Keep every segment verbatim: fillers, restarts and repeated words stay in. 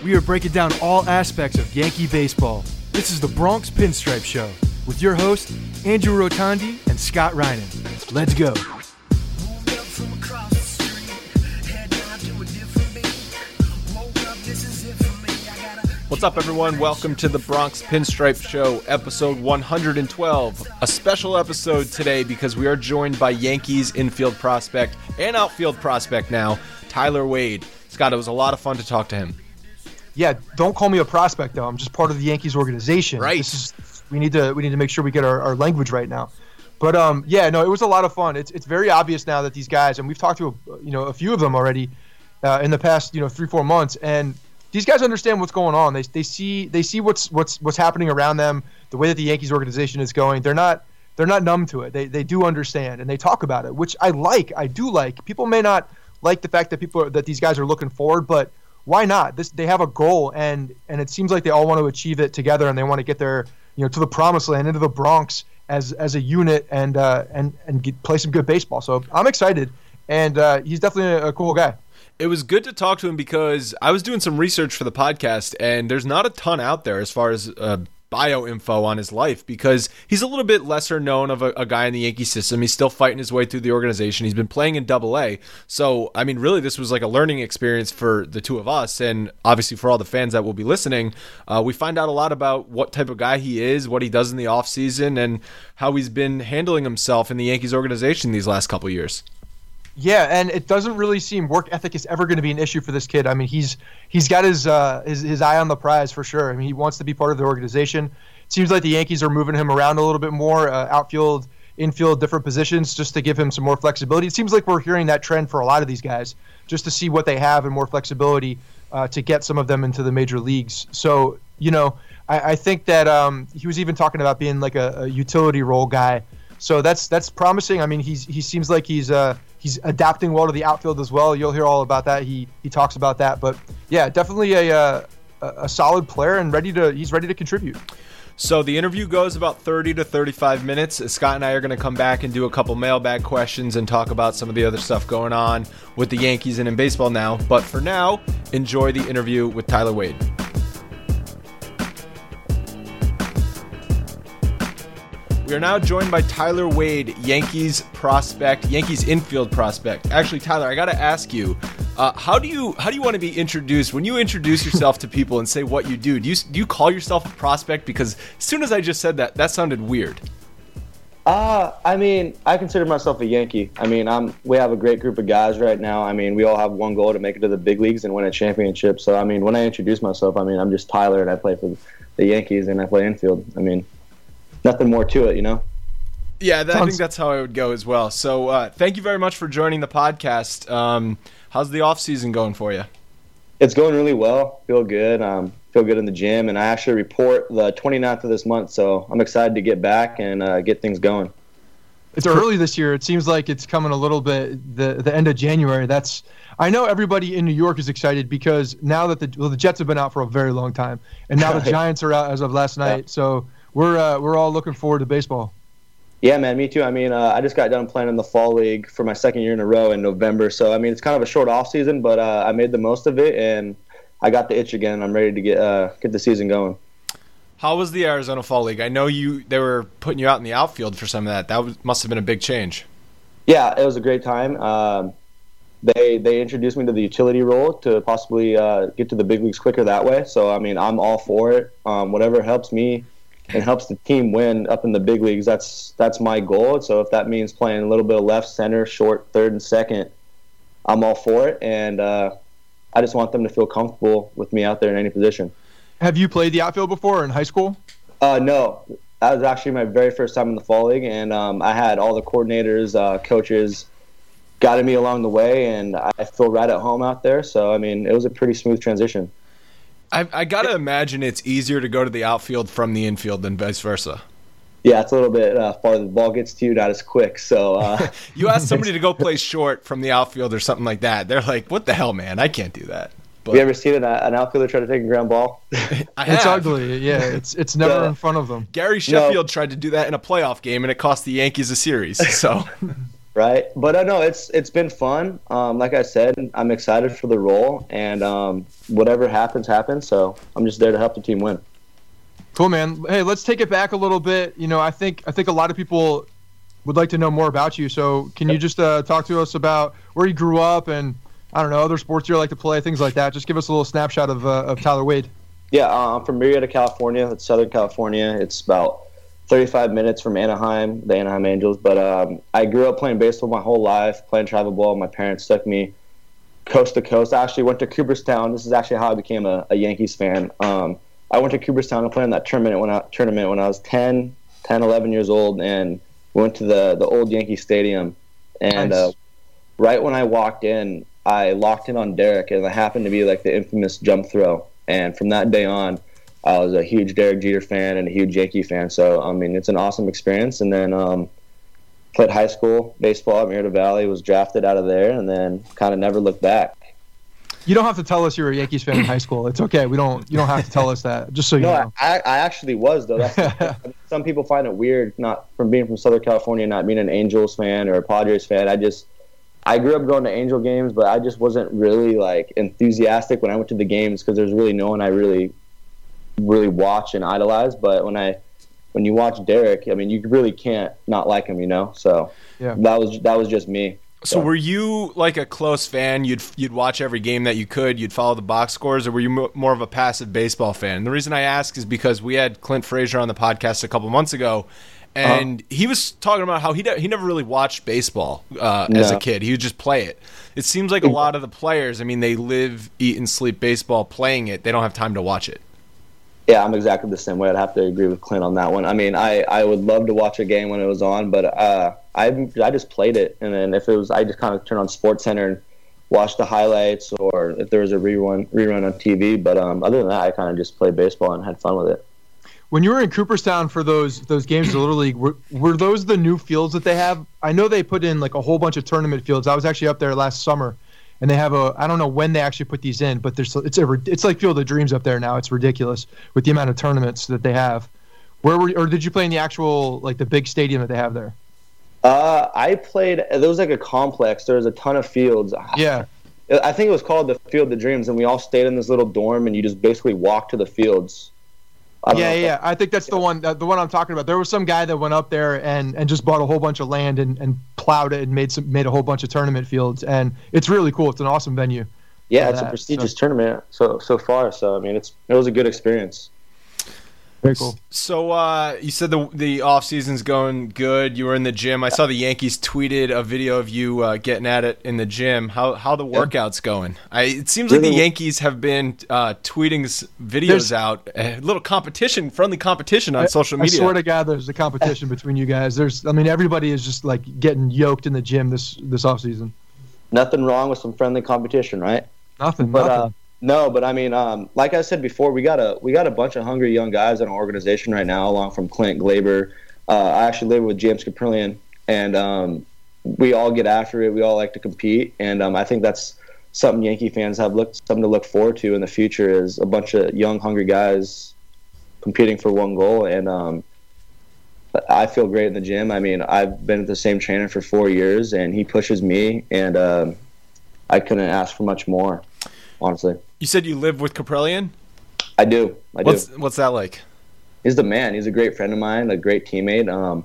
we are breaking down all aspects of Yankee baseball. This is the Bronx Pinstripe Show with your hosts, Andrew Rotondi and Scott Reinen. Let's go. What's up, everyone? Welcome to the Bronx Pinstripe Show, episode one hundred twelve. A special episode today because we are joined by Yankees infield prospect and outfield prospect now, Tyler Wade. Scott, it was a lot of fun to talk to him. Yeah, don't call me a prospect, though. I'm just part of the Yankees organization. Right. This is, we need to we need to make sure we get our, our language right now. But, um, yeah, no, it was a lot of fun. It's it's very obvious now that these guys, and we've talked to, a, you know, a few of them already uh, in the past, you know, three, four months, and these guys understand what's going on. They they see they see what's what's what's happening around them, the way that the Yankees organization is going. They're not they're not numb to it. They they do understand, and they talk about it, which I like. I do like. People may not like the fact that people are, that these guys are looking forward, but why not? This they have a goal, and and it seems like they all want to achieve it together, and they want to get there, you know, to the promised land, into the Bronx as as a unit, and uh, and and get, play some good baseball. So I'm excited, and uh, he's definitely a, a cool guy. It was good to talk to him because I was doing some research for the podcast, and there's not a ton out there as far as uh, bio info on his life because he's a little bit lesser known of a, a guy in the Yankee system. He's still fighting his way through the organization. He's been playing in Double A. So, I mean, really, this was like a learning experience for the two of us, and obviously for all the fans that will be listening. Uh, we find out a lot about what type of guy he is, what he does in the offseason, and how he's been handling himself in the Yankees organization these last couple years. Yeah, and it doesn't really seem work ethic is ever going to be an issue for this kid. I mean, he's he's got his uh, his his eye on the prize for sure. I mean, he wants to be part of the organization. It seems like the Yankees are moving him around a little bit more, uh, outfield, infield, different positions, just to give him some more flexibility. It seems like we're hearing that trend for a lot of these guys, just to see what they have and more flexibility uh, to get some of them into the major leagues. So, you know, I, I think that um, he was even talking about being like a, a utility role guy. So that's that's promising. I mean, he's he seems like he's uh, he's adapting well to the outfield as well. You'll hear all about that. He he talks about that. But yeah, definitely a uh, a solid player and ready to he's ready to contribute. So the interview goes about thirty to thirty-five minutes. Scott and I are going to come back and do a couple mailbag questions and talk about some of the other stuff going on with the Yankees and in baseball now. But for now, enjoy the interview with Tyler Wade. We are now joined by Tyler Wade, Yankees prospect, Yankees infield prospect. Actually, Tyler, I got to ask you, uh, how do you how do you want to be introduced? When you introduce yourself to people and say what you do, do you do you call yourself a prospect? Because as soon as I just said that, that sounded weird. Uh, I mean, I consider myself a Yankee. I mean, I'm. We have a great group of guys right now. I mean, we all have one goal to make it to the big leagues and win a championship. So, I mean, when I introduce myself, I mean, I'm just Tyler, and I play for the Yankees, and I play infield. I mean, nothing more to it, you know? Yeah, that, I think that's how I would go as well. So uh, thank you very much for joining the podcast. Um, how's the off season going for you? It's going really well. Feel good. Um, feel good in the gym. And I actually report the twenty-ninth of this month, so I'm excited to get back and uh, get things going. It's early this year. It seems like it's coming a little bit the the end of January. That's I know everybody in New York is excited because now that the well, the Jets have been out for a very long time, and now the Giants are out as of last night. Yeah. So We're uh, we're all looking forward to baseball. Yeah, man, me too. I mean, uh, I just got done playing in the fall league for my second year in a row in November. So, I mean, it's kind of a short off season, but uh, I made the most of it, and I got the itch again. I'm ready to get uh, get the season going. How was the Arizona Fall League? I know you they were putting you out in the outfield for some of that. That was, must have been a big change. Yeah, it was a great time. Um, they they introduced me to the utility role to possibly uh, get to the big leagues quicker that way. So, I mean, I'm all for it. Um, whatever helps me and helps the team win up in the big leagues, that's that's my goal. So if that means playing a little bit of left, center, short, third, and second, I'm all for it. And uh, I just want them to feel comfortable with me out there in any position. Have you played the outfield before in high school? Uh, no. That was actually my very first time in the fall league, and um, I had all the coordinators, uh, coaches guiding me along the way, and I feel right at home out there. So, I mean, it was a pretty smooth transition. I, I got to imagine it's easier to go to the outfield from the infield than vice versa. Yeah, it's a little bit uh, farther. The ball gets to you, not as quick. So uh, you ask somebody to go play short from the outfield or something like that, they're like, what the hell, man? I can't do that. But have you ever seen an, an outfielder try to take a ground ball? I have. It's ugly. Yeah, it's it's never No. in front of them. Gary Sheffield no. tried to do that in a playoff game, and it cost the Yankees a series. So Right, but uh, no, it's it's been fun. Um, like I said, I'm excited for the role, and um, whatever happens, happens. So I'm just there to help the team win. Cool, man. Hey, let's take it back a little bit. You know, I think I think a lot of people would like to know more about you. So can you just uh, talk to us about where you grew up and I don't know other sports you like to play, things like that. Just give us a little snapshot of uh, of Tyler Wade. Yeah, uh, I'm from Murrieta, California. It's Southern California. It's about thirty-five minutes from Anaheim, the Anaheim Angels. But um, I grew up playing baseball my whole life, playing travel ball. My parents took me coast to coast. I actually went to Cooperstown. This is actually how I became a, a Yankees fan. Um, I went to Cooperstown and played in that tournament when I, tournament when I was ten, eleven years old, and went to the, the old Yankee Stadium. And Nice. uh, right when I walked in, I locked in on Derek, and it happened to be like the infamous jump throw. And from that day on, I was a huge Derek Jeter fan and a huge Yankee fan. So, I mean, it's an awesome experience. And then um, played high school baseball at Murrieta Valley, was drafted out of there, and then kind of never looked back. You don't have to tell us you're a Yankees fan in high school. It's okay. We don't. You don't have to tell us that. Just so you No, know. I, I actually was, though. That's I mean, some people find it weird, not from being from Southern California, not being an Angels fan or a Padres fan. I just, I grew up going to Angel games, but I just wasn't really, like, enthusiastic when I went to the games because there's really no one I really really watch and idolize. But when I when you watch Derek, I mean, you really can't not like him, you know. So Yeah. that was that was just me. So were you like a close fan? You'd you'd watch every game that you could. You'd follow the box scores, or were you mo- more of a passive baseball fan? The reason I ask is because we had Clint Frazier on the podcast a couple months ago, and uh-huh. he was talking about how he de- he never really watched baseball uh, no. as a kid. He would just play it. It seems like a lot of the players, I mean, they live, eat, and sleep baseball, playing it. They don't have time to watch it. Yeah, I'm exactly the same way. I'd have to agree with Clint on that one. I mean, I, I would love to watch a game when it was on, but uh, I I just played it, and then if it was, I just kind of turned on SportsCenter and watched the highlights, or if there was a rerun rerun on T V. But um, other than that, I kind of just played baseball and had fun with it. When you were in Cooperstown for those those games of the Little League, were, were those the new fields that they have? I know they put in like a whole bunch of tournament fields. I was actually up there last summer. And they have a, I don't know when they actually put these in, but there's it's a, it's like Field of Dreams up there now. It's ridiculous with the amount of tournaments that they have. Where were, or did you play in the actual, like the big stadium that they have there? Uh, I played, there was like a complex. There was a ton of fields. Yeah. I think it was called the Field of Dreams, and we all stayed in this little dorm, and you just basically walked to the fields. Yeah, yeah. I think that's the one. Uh, the one I'm talking about. There was some guy that went up there and, and just bought a whole bunch of land and, and plowed it and made some made a whole bunch of tournament fields. And it's really cool. It's an awesome venue. Yeah, it's that, a prestigious so. tournament so so far. So I mean, it's it was a good experience. Very cool. So uh, you said the the off season's going good. You were in the gym. I saw the Yankees tweeted a video of you uh, getting at it in the gym. How how the workouts going? I, it seems like the Yankees have been uh, tweeting videos there's, out. A little competition, friendly competition on I, social media. I swear to God, there's a competition between you guys. There's, I mean, everybody is just like getting yoked in the gym this this off season. Nothing wrong with some friendly competition, right? Nothing. But nothing. Uh, No, but I mean, um, like I said before, we got a we got a bunch of hungry young guys in our organization right now, along from Clint Glaber. Uh, I actually live with James Caprillion, and um, we all get after it. We all like to compete, and um, I think that's something Yankee fans have look something to look forward to in the future is a bunch of young, hungry guys competing for one goal. And um, I feel great in the gym. I mean, I've been with the same trainer for four years, and he pushes me, and um, I couldn't ask for much more, honestly. You said you live with Caprillion? I do. I do. What's what's that like? He's the man. He's a great friend of mine, a great teammate. Um,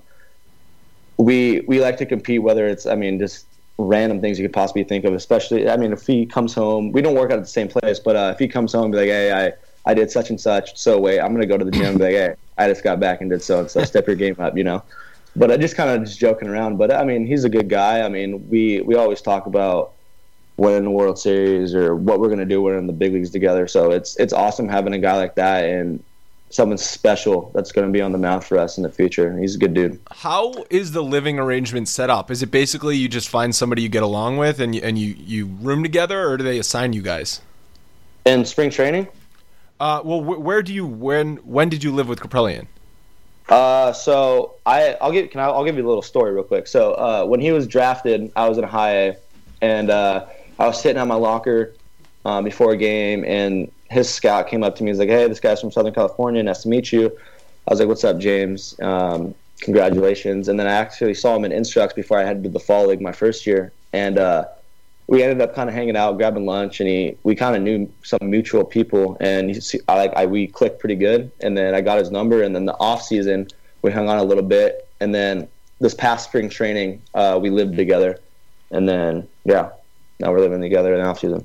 we we like to compete, whether it's, I mean, just random things you could possibly think of, especially, I mean, if he comes home, we don't work out at the same place, but uh, if he comes home and be like, hey, I, I did such and such, so wait, I'm going to go to the gym and be like, hey, I just got back and did so and so, step your game up, you know? But I just kind of just joking around. But, I mean, he's a good guy. I mean, we, we always talk about winning the World Series or what we're going to do when we're in the big leagues together. So it's it's awesome having a guy like that and someone special that's going to be on the mound for us in the future. He's a good dude. How is the living arrangement set up? Is it basically you just find somebody you get along with and you, and you, you room together, or do they assign you guys? In spring training? Uh, well, wh- where do you when when did you live with Caprillion? Uh, so I I'll give can I, I'll give you a little story real quick. So uh, when he was drafted, I was in high A, and uh, I was sitting on my locker uh, before a game, and his scout came up to me. He's like, hey, this guy's from Southern California. Nice to meet you. I was like, what's up, James? Um, congratulations. And then I actually saw him in Instructs before I headed to the Fall League my first year. And uh, we ended up kind of hanging out, grabbing lunch, and he we kind of knew some mutual people. And he, I, like I, we clicked pretty good. And then I got his number. And then the off season, we hung on a little bit. And then this past spring training, uh, we lived together. And then, yeah, now we're living together in the off season.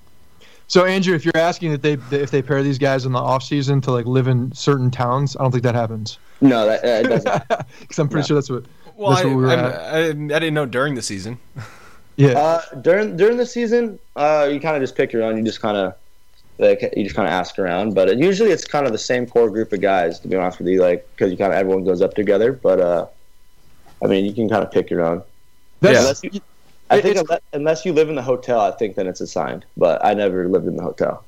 So Andrew, if you're asking if they if they pair these guys in the off season to like live in certain towns, I don't think that happens. No, that uh, it doesn't. Because I'm pretty No. sure that's what. Well, that's I, what we were I, at. I, I didn't know during the season. Yeah. Uh, during during the season, uh, you kind of just pick your own. You just kind of like you just kind of ask around. But it, usually it's kind of the same core group of guys. To be honest with you, like because you kind of everyone goes up together. But uh, I mean, you can kind of pick your own. That's, Unless you, I It- think it's- unless, unless you live in the hotel, I think then it's assigned. But I never lived in the hotel.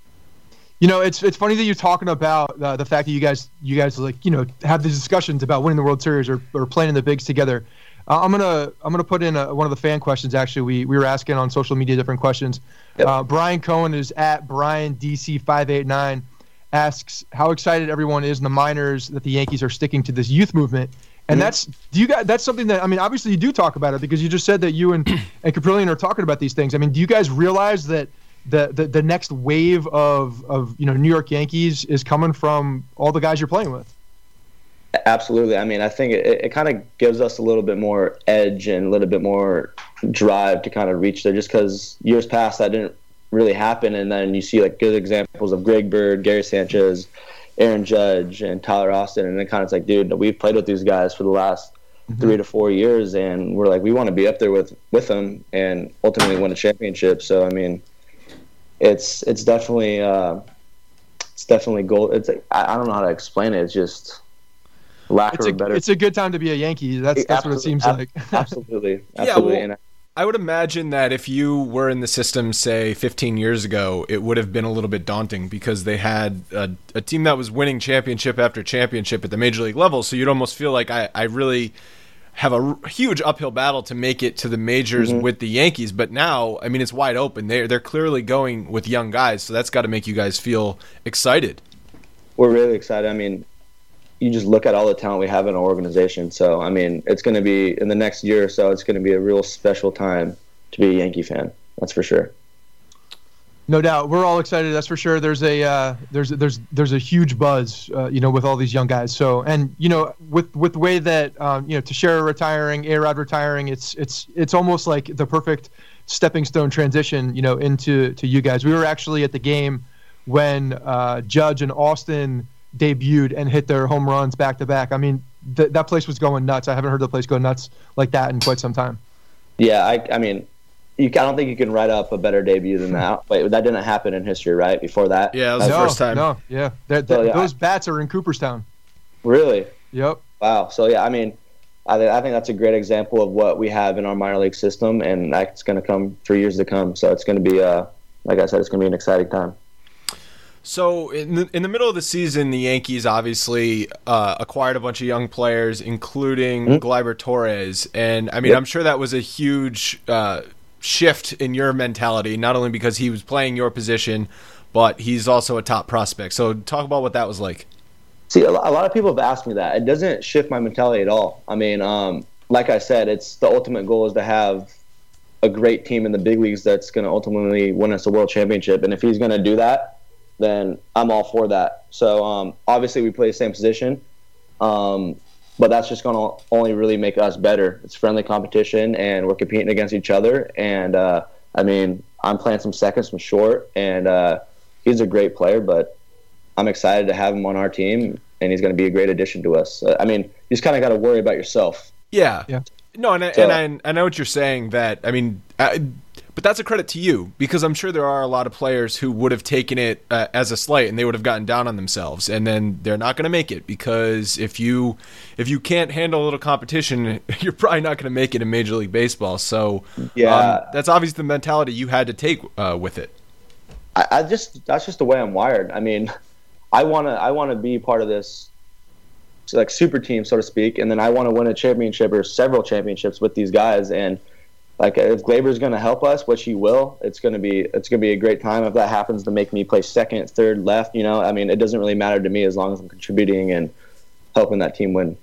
You know, it's it's funny that you're talking about uh, the fact that you guys you guys like you know have these discussions about winning the World Series or, or playing in the bigs together. Uh, I'm gonna I'm gonna put in a, one of the fan questions. Actually, we we were asking on social media different questions. Yep. Uh, Brian Cohen is at Brian D C five eight nine, asks how excited everyone is in the minors that the Yankees are sticking to this youth movement. And Mhm. that's do you guys that's something that I mean obviously you do talk about it because you just said that you and and Caprillion are talking about these things. I mean, do you guys realize that the, the the next wave of of you know New York Yankees is coming from all the guys you're playing with? Absolutely. I mean, I think it, it kind of gives us a little bit more edge and a little bit more drive to kind of reach there. Just because years past that didn't really happen, and then you see like good examples of Greg Bird, Gary Sanchez, Aaron Judge, and Tyler Austin, and it kind of it's like, dude, we've played with these guys for the last mm-hmm. three to four years, and we're like, we want to be up there with with them and ultimately win a championship. So I mean, it's it's definitely uh, it's definitely goal. It's like, I, I don't know how to explain it. It's just lack It's of a a better. it's a good time to be a Yankee. That's that's what it seems Ab- like. absolutely, Yeah, absolutely. well, and I would imagine that if you were in the system, say, fifteen years ago, it would have been a little bit daunting because they had a, a team that was winning championship after championship at the major league level. So you'd almost feel like I, I really have a r- huge uphill battle to make it to the majors Mhm. with the Yankees. But now, I mean, it's wide open. They're, they're clearly going with young guys, so that's got to make you guys feel excited. we're really excited. I mean, you just look at all the talent we have in our organization. So, I mean, it's going to be in the next year or so, it's going to be a real special time to be a Yankee fan. That's for sure. No doubt, we're all excited. That's for sure. There's a uh, there's there's there's a huge buzz, uh, you know, with all these young guys. So, and you know, with with the way that um, you know, Teixeira retiring, A-Rod retiring, it's it's it's almost like the perfect stepping stone transition, you know, into to you guys. We were actually at the game when uh, Judge and Austin debuted and hit their home runs back to back. I mean, th- that place was going nuts. I haven't heard the place go nuts like that in quite some time. Yeah, I, I mean, you, I don't think you can write up a better debut than that. But that didn't happen in history, right? Before that, Yeah, it was no, the first time. No, yeah, That- So, that- yeah, those I- bats are in Cooperstown. really. Yep. Wow. So yeah, I mean, I, th- I think that's a great example of what we have in our minor league system, and that's going to come for years to come. So it's going to be, uh, like I said, it's going to be an exciting time. So in the, in the middle of the season, the Yankees obviously uh, acquired a bunch of young players, including Mm-hmm. Gleyber Torres. And, I mean, Yep. I'm sure that was a huge uh, shift in your mentality, not only because he was playing your position, but he's also a top prospect. So talk about what that was like. See, a lo- a lot of people have asked me that. It doesn't shift my mentality at all. I mean, um, like I said, it's the ultimate goal is to have a great team in the big leagues that's going to ultimately win us a world championship. And if he's going to do that, then I'm all for that. So um, obviously we play the same position, um, but that's just going to only really make us better. It's friendly competition, and we're competing against each other. And uh, I mean, I'm playing some second, some short, and uh, he's a great player, but I'm excited to have him on our team, and he's going to be a great addition to us. Uh, I mean, you just kind of got to worry about yourself. Yeah. Yeah. No, and I, So- and I, I know what you're saying. That I mean, I, but that's a credit to you because I'm sure there are a lot of players who would have taken it uh, as a slight and they would have gotten down on themselves, and then they're not going to make it because if you if you can't handle a little competition, you're probably not going to make it in Major League Baseball. So Yeah. um, that's obviously the mentality you had to take uh, with it. I, I just that's just the way I'm wired. I mean, I wanna I wanna be part of this like super team, so to speak, and then I want to win a championship or several championships with these guys. And like, if Gleyber's going to help us, which he will, it's going to be it's going to be a great time. If that happens to make me play second, third, left, you know, I mean, it doesn't really matter to me as long as I'm contributing and helping that team win.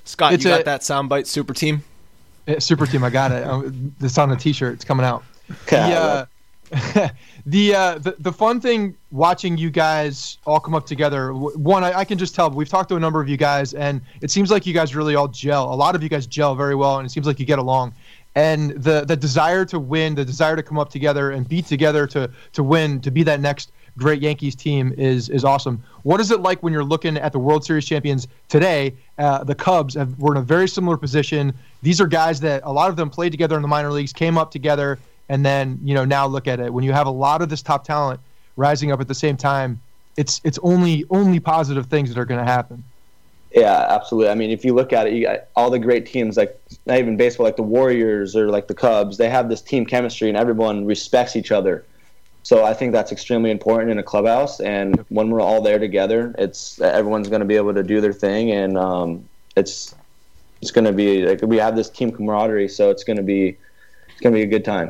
Scott, it's you got a, that soundbite, Super Team? Super Team, I got it. It's on a T-shirt. It's coming out. The, uh, the, uh, the the fun thing watching you guys all come up together, one, I, I can just tell, we've talked to a number of you guys, and it seems like you guys really all gel. A lot of you guys gel very well, and it seems like you get along. And the the desire to win, the desire to come up together and be together to to win, to be that next great Yankees team is is awesome. What is it like when you're looking at the World Series champions today? Uh, the Cubs have, were in a very similar position. These are guys that a lot of them played together in the minor leagues, came up together, and then, you know, now look at it. When you have a lot of this top talent rising up at the same time, it's it's only only positive things that are going to happen. Yeah, absolutely. I mean, if you look at it, you got all the great teams, like not even baseball, like the Warriors or like the Cubs, they have this team chemistry and everyone respects each other. So I think that's extremely important in a clubhouse. And when we're all there together, it's everyone's going to be able to do their thing, and um, it's it's going to be like we have this team camaraderie. So it's going to be it's going to be a good time.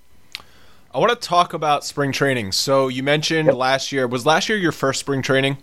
I want to talk about spring training. So you mentioned yep. last year. Was last year your first spring training?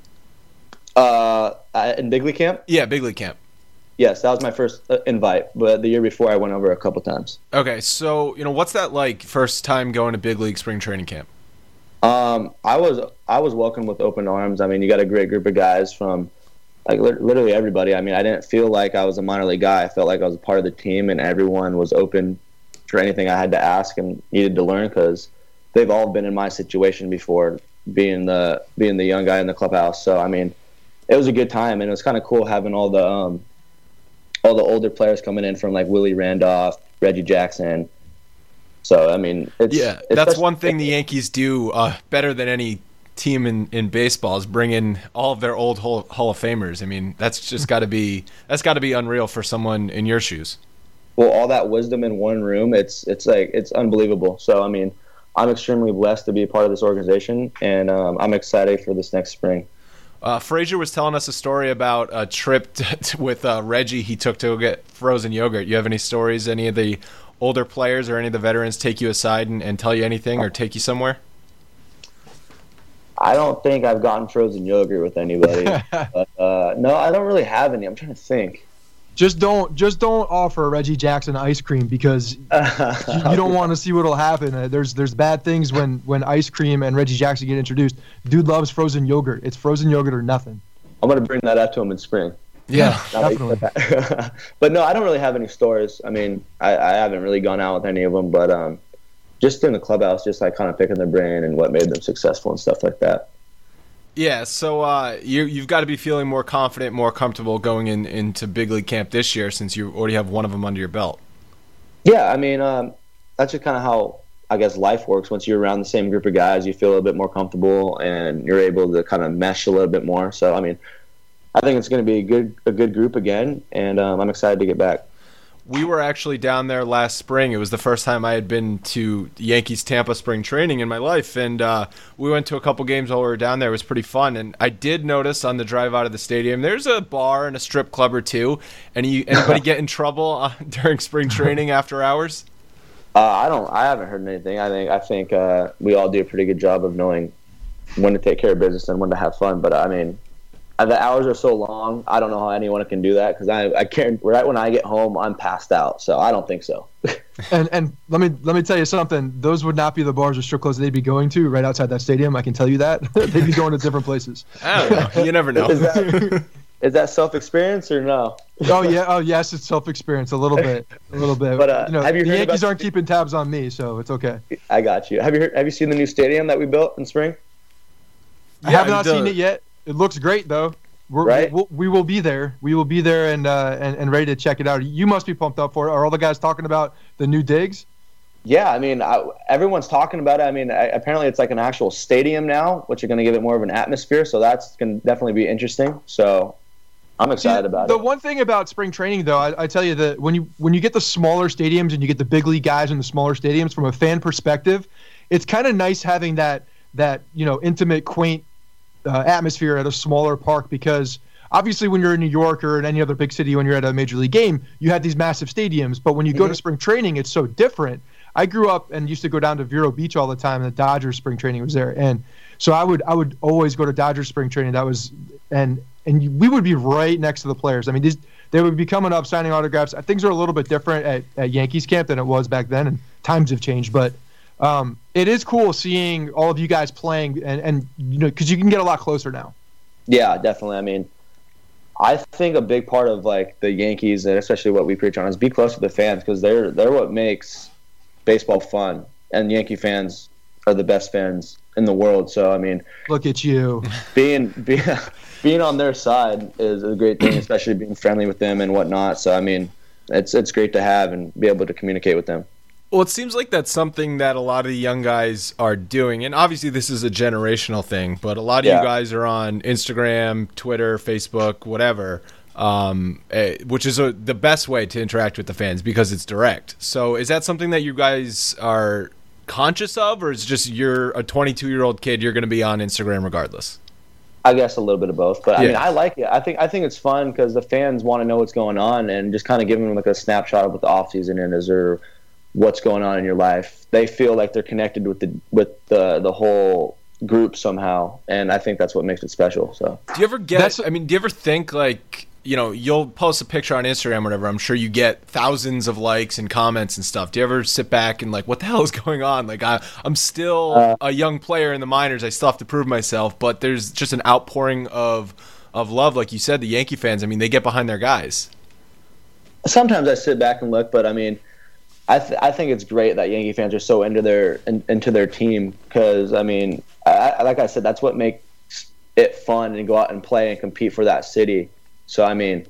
Uh, in Big League Camp? Yeah, Big League Camp. Yes, that was my first invite, but the year before I went over a couple times. Okay, so, you know, what's that like, first time going to Big League spring training camp? Um, I was I was welcomed with open arms. I mean, you got a great group of guys from, like, literally everybody. I mean, I didn't feel like I was a minor league guy. I felt like I was a part of the team, and everyone was open for anything I had to ask and needed to learn, because they've all been in my situation before, being the being the young guy in the clubhouse. So, I mean, it was a good time, and it was kind of cool having all the um, all the older players coming in from like Willie Randolph, Reggie Jackson. So I mean, it's, yeah, it's that's one thing the Yankees do uh, better than any team in, in baseball is bring in all of their old Hall, Hall of Famers. I mean, that's just got to be that's got to be unreal for someone in your shoes. Well, all that wisdom in one room, it's it's like it's unbelievable. So I mean, I'm extremely blessed to be a part of this organization, and um, I'm excited for this next spring. Uh, Frazier was telling us a story about a trip t- with uh, Reggie he took to go get frozen yogurt. You have any stories? Any of the older players or any of the veterans take you aside and, and tell you anything or take you somewhere? I don't think I've gotten frozen yogurt with anybody. but, uh, no, I don't really have any. I'm trying to think. Just don't, just don't offer Reggie Jackson ice cream, because you, you don't want to see what'll happen. Uh, there's, there's bad things when, when ice cream and Reggie Jackson get introduced. Dude loves frozen yogurt. It's frozen yogurt or nothing. I'm gonna bring that up to him in spring. Yeah, definitely. But no, I don't really have any stories. I mean, I, I haven't really gone out with any of them, but um, just in the clubhouse, just like kind of picking their brain and what made them successful and stuff like that. Yeah, so uh, you, you've got to be feeling more confident, more comfortable going in, into Big League Camp this year, since you already have one of them under your belt. Yeah, I mean, um, that's just kind of how, I guess, life works. Once you're around the same group of guys, you feel a little bit more comfortable, and you're able to kind of mesh a little bit more. So, I mean, I think it's going to be a good a good group again, and um, I'm excited to get back. We were actually down there last spring. It was the first time I had been to Yankees Tampa spring training in my life, and uh, we went to a couple games while we were down there. It was pretty fun, and I did notice on the drive out of the stadium, there's a bar and a strip club or two. Any anybody get in trouble uh, during spring training after hours? Uh, I don't. I haven't heard anything. I think I think uh, we all do a pretty good job of knowing when to take care of business and when to have fun. But I mean, the hours are so long. I don't know how anyone can do that, because I I can't. Right when I get home, I'm passed out. So I don't think so. and and let me let me tell you something. Those would not be the bars or strip clubs they'd be going to right outside that stadium. I can tell you that. They'd be going to different places. I don't know. You never know. Is that, is that self-experience or no? Oh yeah. Oh yes, it's self-experience a little bit, a little bit. But uh, you know, have you the heard Yankees about- aren't keeping tabs on me, so it's okay. I got you. Have you heard, have you seen the new stadium that we built in spring? I have not seen it yet. It looks great though. We're, right? we'll, we will be there. We will be there and, uh, and and ready to check it out. You must be pumped up for it. Are all the guys talking about the new digs? Yeah, I mean, I, everyone's talking about it. I mean, I, apparently it's like an actual stadium now, which are going to give it more of an atmosphere. So that's going to definitely be interesting. So I'm excited See, about the it. The one thing about spring training, though, I, I tell you that when you when you get the smaller stadiums and you get the big league guys in the smaller stadiums, from a fan perspective, it's kind of nice having that that you know intimate, quaint uh, atmosphere at a smaller park, because obviously when you're in New York or in any other big city, when you're at a major league game, you have these massive stadiums. But when you mm-hmm. go to spring training, it's so different. I grew up and used to go down to Vero Beach all the time, and the Dodgers spring training was there. And so I would I would always go to Dodgers spring training. That was and and we would be right next to the players. I mean, these they would be coming up signing autographs. Things are a little bit different at, at Yankees camp than it was back then, and times have changed. But um, it is cool seeing all of you guys playing, and, and you know, because you can get a lot closer now. Yeah, definitely. I mean, I think a big part of like the Yankees, and especially what we preach on, is be close to the fans, because they're they're what makes baseball fun, and Yankee fans are the best fans in the world. So I mean, look at you. Being being being on their side is a great thing, especially being friendly with them and whatnot. So I mean, it's it's great to have and be able to communicate with them. Well, it seems like that's something that a lot of the young guys are doing. And obviously this is a generational thing, but a lot of yeah. you guys are on Instagram, Twitter, Facebook, whatever, um, eh, which is a, the best way to interact with the fans because it's direct. So is that something that you guys are conscious of, or is it just you're a twenty-two-year-old kid, you're going to be on Instagram regardless? I guess a little bit of both. But, I yeah. mean, I like it. I think I think it's fun because the fans want to know what's going on and just kind of giving them like a snapshot of what the offseason is or – what's going on in your life. They feel like they're connected with the with the the whole group somehow, and I think that's what makes it special. So do you ever get that's, I mean do you ever think like, you know, you'll post a picture on Instagram or whatever, I'm sure you get thousands of likes and comments and stuff. Do you ever sit back and like, what the hell is going on? Like I, I'm still uh, a young player in the minors, I still have to prove myself, but there's just an outpouring of of love, like you said. The Yankee fans, I mean, they get behind their guys. Sometimes I sit back and look, but I mean I, th- I think it's great that Yankee fans are so into their in, into their team because, I mean, I, like I said, that's what makes it fun and go out and play and compete for that city. So, I mean,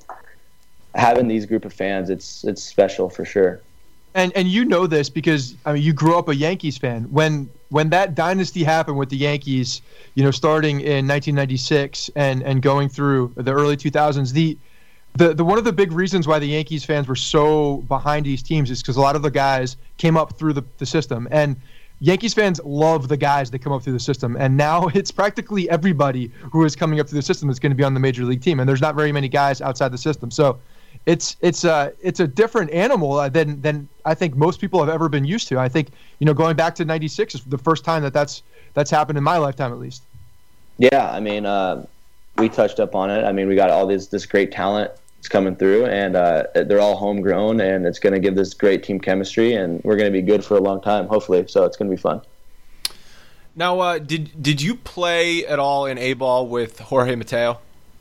having these group of fans, it's it's special for sure. And and you know this because, I mean, you grew up a Yankees fan. When when that dynasty happened with the Yankees, you know, starting in nineteen ninety-six and, and going through the early two thousands, the The, the one of the big reasons why the Yankees fans were so behind these teams is because a lot of the guys came up through the, the system, and Yankees fans love the guys that come up through the system. And now it's practically everybody who is coming up through the system is going to be on the major league team, and there's not very many guys outside the system. So it's it's a it's a different animal than than I think most people have ever been used to. I think, you know, going back to ninety-six is the first time that that's that's happened in my lifetime at least. Yeah, I mean, uh, we touched up on it. I mean, we got all this this great talent. It's coming through, and uh, they're all homegrown, and it's going to give this great team chemistry, and we're going to be good for a long time, hopefully. So it's going to be fun. Now, uh, did did you play at all in A-ball with Jorge Mateo?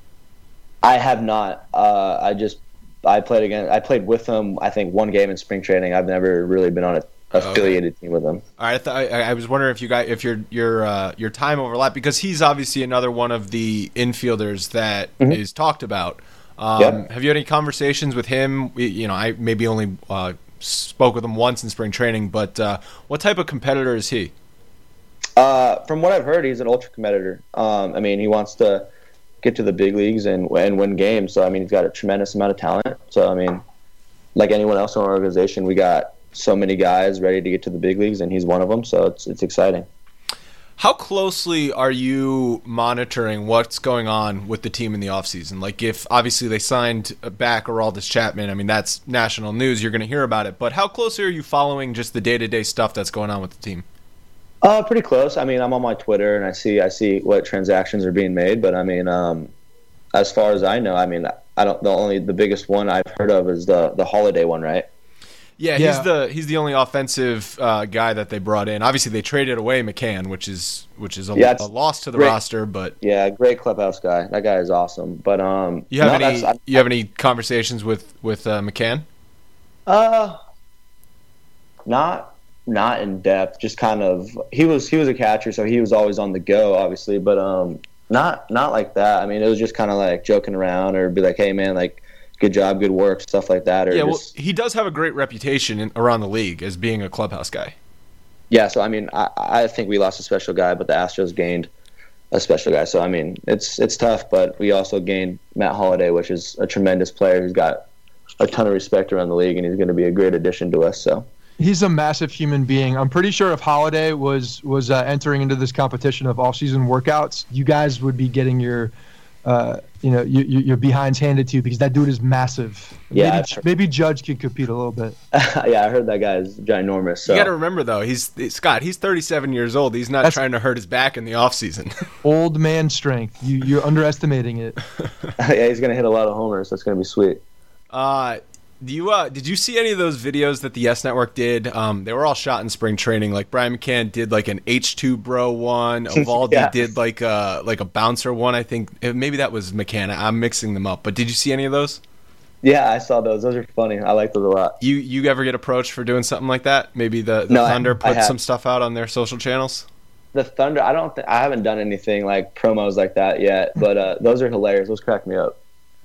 I have not. Uh, I just I played again. I played with him. I think one game in spring training. I've never really been on an affiliated okay. team with him. All right, I, th- I, I was wondering if you got if your your uh, your time overlapped because he's obviously another one of the infielders that mm-hmm. is talked about. Um, yep. Have you had any conversations with him? You know, I maybe only uh, spoke with him once in spring training, but uh, what type of competitor is he? Uh, from what I've heard, he's an ultra competitor. Um, I mean, he wants to get to the big leagues and, and win games. So, I mean, he's got a tremendous amount of talent. So, I mean, like anyone else in our organization, we got so many guys ready to get to the big leagues, and he's one of them. So it's it's exciting. How closely are you monitoring what's going on with the team in the offseason? Like if obviously they signed back Aroldis Chapman, I mean, that's national news. You're going to hear about it. But how closely are you following just the day-to-day stuff that's going on with the team? Uh, pretty close. I mean, I'm on my Twitter, and I see I see what transactions are being made. But, I mean, um, as far as I know, I mean, I don't. The only the biggest one I've heard of is the, the Holiday one, right? Yeah, yeah, he's the he's the only offensive uh, guy that they brought in. Obviously, they traded away McCann, which is which is a, yeah, a loss to the great. roster. But yeah, great clubhouse guy. That guy is awesome. But um, you have no, any I, you have any conversations with with uh, McCann? Uh, not not in depth. Just kind of he was he was a catcher, so he was always on the go, obviously. But um, not not like that. I mean, it was just kind of like joking around or be like, hey man, like. Good job, good work, stuff like that. Or yeah, just, well, he does have a great reputation in, around the league as being a clubhouse guy. Yeah, so I mean, I, I think we lost a special guy, but the Astros gained a special guy. So I mean, it's it's tough, but we also gained Matt Holliday, which is a tremendous player who's got a ton of respect around the league, and he's going to be a great addition to us. So he's a massive human being. I'm pretty sure if Holliday was was uh, entering into this competition of off-season workouts, you guys would be getting your. Uh, you know, you, you, your behinds handed to you because that dude is massive. Yeah, maybe, maybe Judge can compete a little bit. Yeah, I heard that guy is ginormous. So. You got to remember though, he's Scott. He's thirty-seven years old. He's not That's trying to hurt his back in the off season. Old man strength. You you're underestimating it. Yeah, he's gonna hit a lot of homers. That's gonna be sweet. Uh, do you uh, did you see any of those videos that the Yes Network did? Um, they were all shot in spring training. Like Brian McCann did like an H two Bro one. Evaldi Yeah. did like a like a bouncer one. I think maybe that was McCann. I'm mixing them up. But did you see any of those? Yeah, I saw those. Those are funny. I like those a lot. You you ever get approached for doing something like that? Maybe the, the No, I- Thunder I put have. some stuff out on their social channels. The Thunder, I don't, th- I haven't done anything like promos like that yet, but uh, those are hilarious. Those crack me up.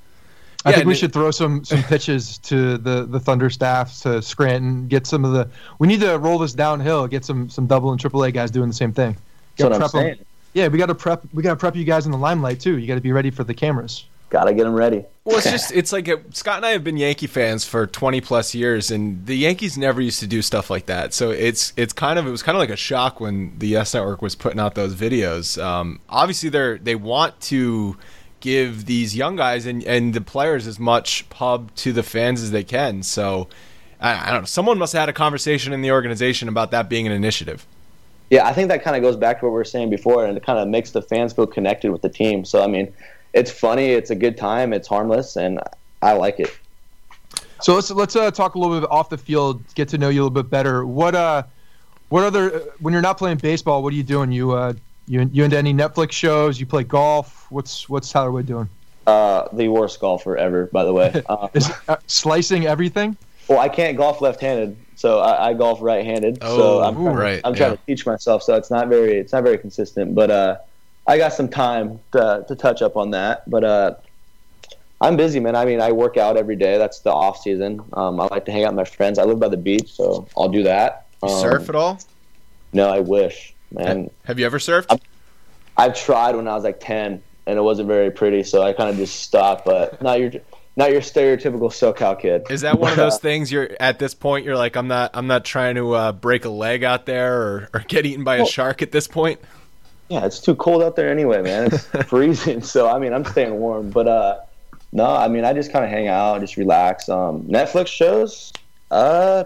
I Yeah, think we and it- should throw some some pitches to the, the Thunder staff, to Scranton, get some of the. We need to roll this downhill, get some some double and triple A guys doing the same thing. That's Gotta what I'm prep 'em. saying. Yeah, we got to prep. We got to prep you guys in the limelight too. You got to be ready for the cameras. Gotta get them ready. Well, it's just it's like a, Scott and I have been Yankee fans for twenty plus years, and the Yankees never used to do stuff like that. So it's it's kind of it was kind of like a shock when the Yes Network was putting out those videos. Um, obviously, they're they want to give these young guys and, and the players as much pub to the fans as they can. So I, I don't know. Someone must have had a conversation in the organization about that being an initiative. Yeah, I think that kind of goes back to what we were saying before, and it kind of makes the fans feel connected with the team. So, I mean, it's funny, it's a good time, it's harmless, and I like it. So let's let's uh, talk a little bit off the field, get to know you a little bit better. What uh, what other when you're not playing baseball, what are you doing? You uh, you you into any Netflix shows? You play golf? What's what's Tyler Wood doing? Uh, the worst golfer ever, by the way. Um, Is uh, slicing everything? well, I can't golf left-handed, so I, I golf right-handed. so Oh, I'm trying, right, I'm trying yeah. to teach myself, so it's not very it's not very consistent. But uh, I got some time to to touch up on that. But uh, I'm busy, man. I mean, I work out every day. That's the off season. Um, I like to hang out with my friends. I live by the beach, so I'll do that. You Um, surf at all? No, I wish, man. Have you ever surfed? I'm- I've tried when I was like ten, and it wasn't very pretty, so I kind of just stopped. But not your not your stereotypical SoCal kid. Is that one of those things you're at this point you're like I'm not I'm not trying to uh, break a leg out there or, or get eaten by a Well- shark at this point? Yeah, it's too cold out there anyway, man. It's freezing. So I mean, I'm staying warm. But uh, no, I mean, I just kind of hang out, just relax. Um, Netflix shows. Uh,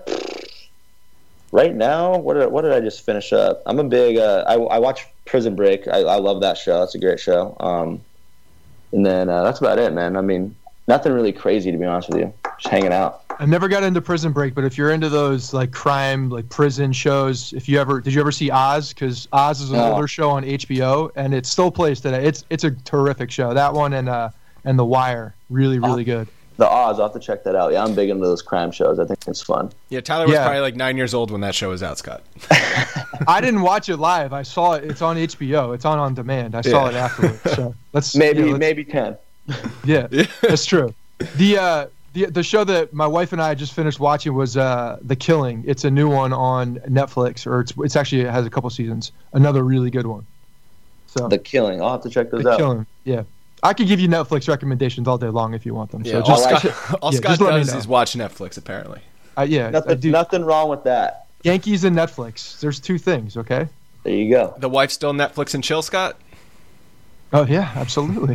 right now, what did what did I just finish up? I'm a big. Uh, I I watch Prison Break. I, I love that show. It's a great show. Um, and then uh, that's about it, man. I mean, nothing really crazy to be honest with you. Just hanging out. I never got into Prison Break, but if you're into those like crime, like prison shows, if you ever did you ever see Oz? Because Oz is an No. older show on H B O, and it still plays today. It's it's a terrific show. That one and uh and The Wire, really really good. The Oz, I'll have to check that out. Yeah, I'm big into those crime shows. I think it's fun. Yeah, Tyler was Yeah. probably like nine years old when that show was out, Scott. I didn't watch it live. I saw it. It's on H B O. It's on on demand. I saw Yeah. it afterwards. So let's Maybe yeah, let's- maybe ten. Yeah, that's true. The uh, the the show that my wife and I just finished watching was uh, The Killing. It's a new one on Netflix, or it's it's actually it has a couple seasons. Another really good one. So The Killing. I'll have to check those The out. Killing, yeah. I could give you Netflix recommendations all day long if you want them. So Yeah, all just Scott, all yeah, Scott just let me does know. is watch Netflix, apparently. uh, yeah, I Nothing, do. nothing wrong with that. Yankees and Netflix. There's two things, okay? There you go. The wife still Netflix and chill, Scott? Oh yeah, absolutely.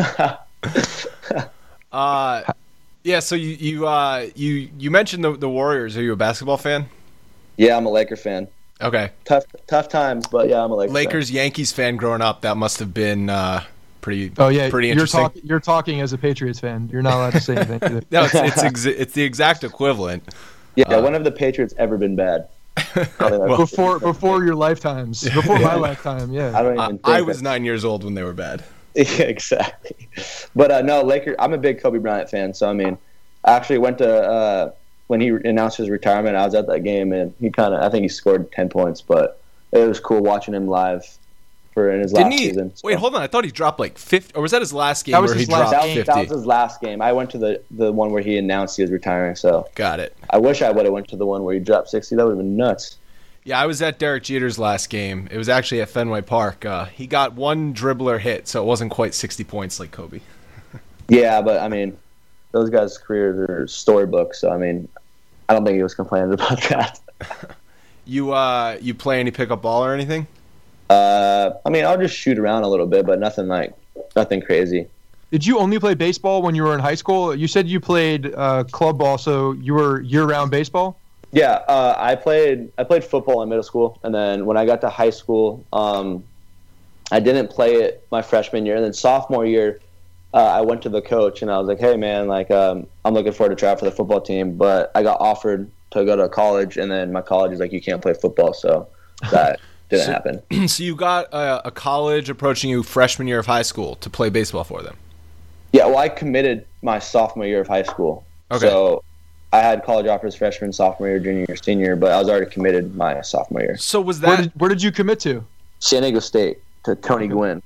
Uh, yeah. So you you uh, you you mentioned the the Warriors. Are you a basketball fan? Yeah, I'm a Laker fan. Okay. Tough, tough times, but yeah, I'm a Laker Lakers Yankees fan growing up. That must have been uh, pretty. Oh yeah, pretty you're interesting. talking. You're talking as a Patriots fan. You're not allowed to say anything. Either. No, it's it's, exa- it's the exact equivalent. fan. Yeah, Uh, when have the Patriots ever been bad? I think that's- Well, Before before your lifetimes. Before my lifetime. I Yeah. don't even. I, think I was that- nine years old when they were bad. Yeah, exactly. But uh, no, Laker. I'm a big Kobe Bryant fan. So I mean, I actually went to uh, when he announced his retirement. I was at that game, and he kind of. I think he scored ten points, but it was cool watching him live for in his Didn't last he? season. Wait, So- hold on. I thought he dropped like fifty, or was that his last game That was where he his last- dropped That was, fifty? that was his last game. I went to the the one where he announced he was retiring. So Got it. I wish I would have went to the one where he dropped sixty. That would have been nuts. Yeah, I was at Derek Jeter's last game. It was actually at Fenway Park. Uh, he got one dribbler hit, so it wasn't quite sixty points like Kobe. Yeah, but I mean, those guys' careers are storybooks. So I mean, I don't think he was complaining about that. You uh, you play any pickup ball or anything? Uh, I mean, I'll just shoot around a little bit, but nothing like nothing crazy. Did you only play baseball when you were in high school? You said you played uh, club ball, so you were year-round baseball. Yeah, uh, I played I played football in middle school, and then when I got to high school, um, I didn't play it my freshman year, and then sophomore year, uh, I went to the coach and I was like, hey man, like um, I'm looking forward to try out for the football team, but I got offered to go to college, and then my college is like, you can't play football, so that didn't so, happen. So you got a, a college approaching you freshman year of high school to play baseball for them? Yeah, well, I committed my sophomore year of high school. Okay. So I had college offers freshman, sophomore year, junior year, senior, but I was already committed my sophomore year. So was that Where did, where did you commit to? San Diego State to Tony Gwynn.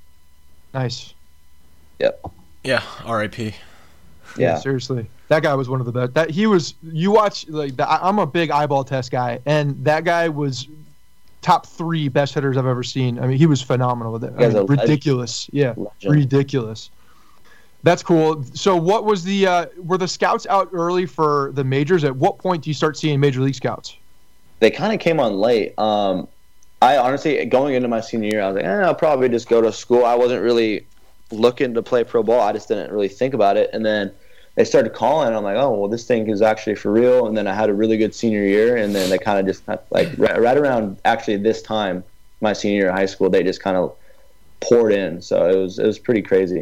Nice. Yep. Yeah, R I P Yeah. Seriously, that guy was one of the best. That he was. You watch like the, I'm a big eyeball test guy, and that guy was top three best hitters I've ever seen. I mean, he was phenomenal with it. I mean, ridiculous. Yeah, legend. Ridiculous. That's cool. So, what was the? Uh, were the scouts out early for the majors? At what point do you start seeing major league scouts? They kind of came on late. Um, I honestly, going into my senior year, I was like, eh, I'll probably just go to school. I wasn't really looking to play pro ball. I just didn't really think about it, and then they started calling. I'm like, oh, well, this thing is actually for real. And then I had a really good senior year, and then they kind of just like right, right around actually this time, my senior year of high school, they just kind of poured in. So it was it was pretty crazy.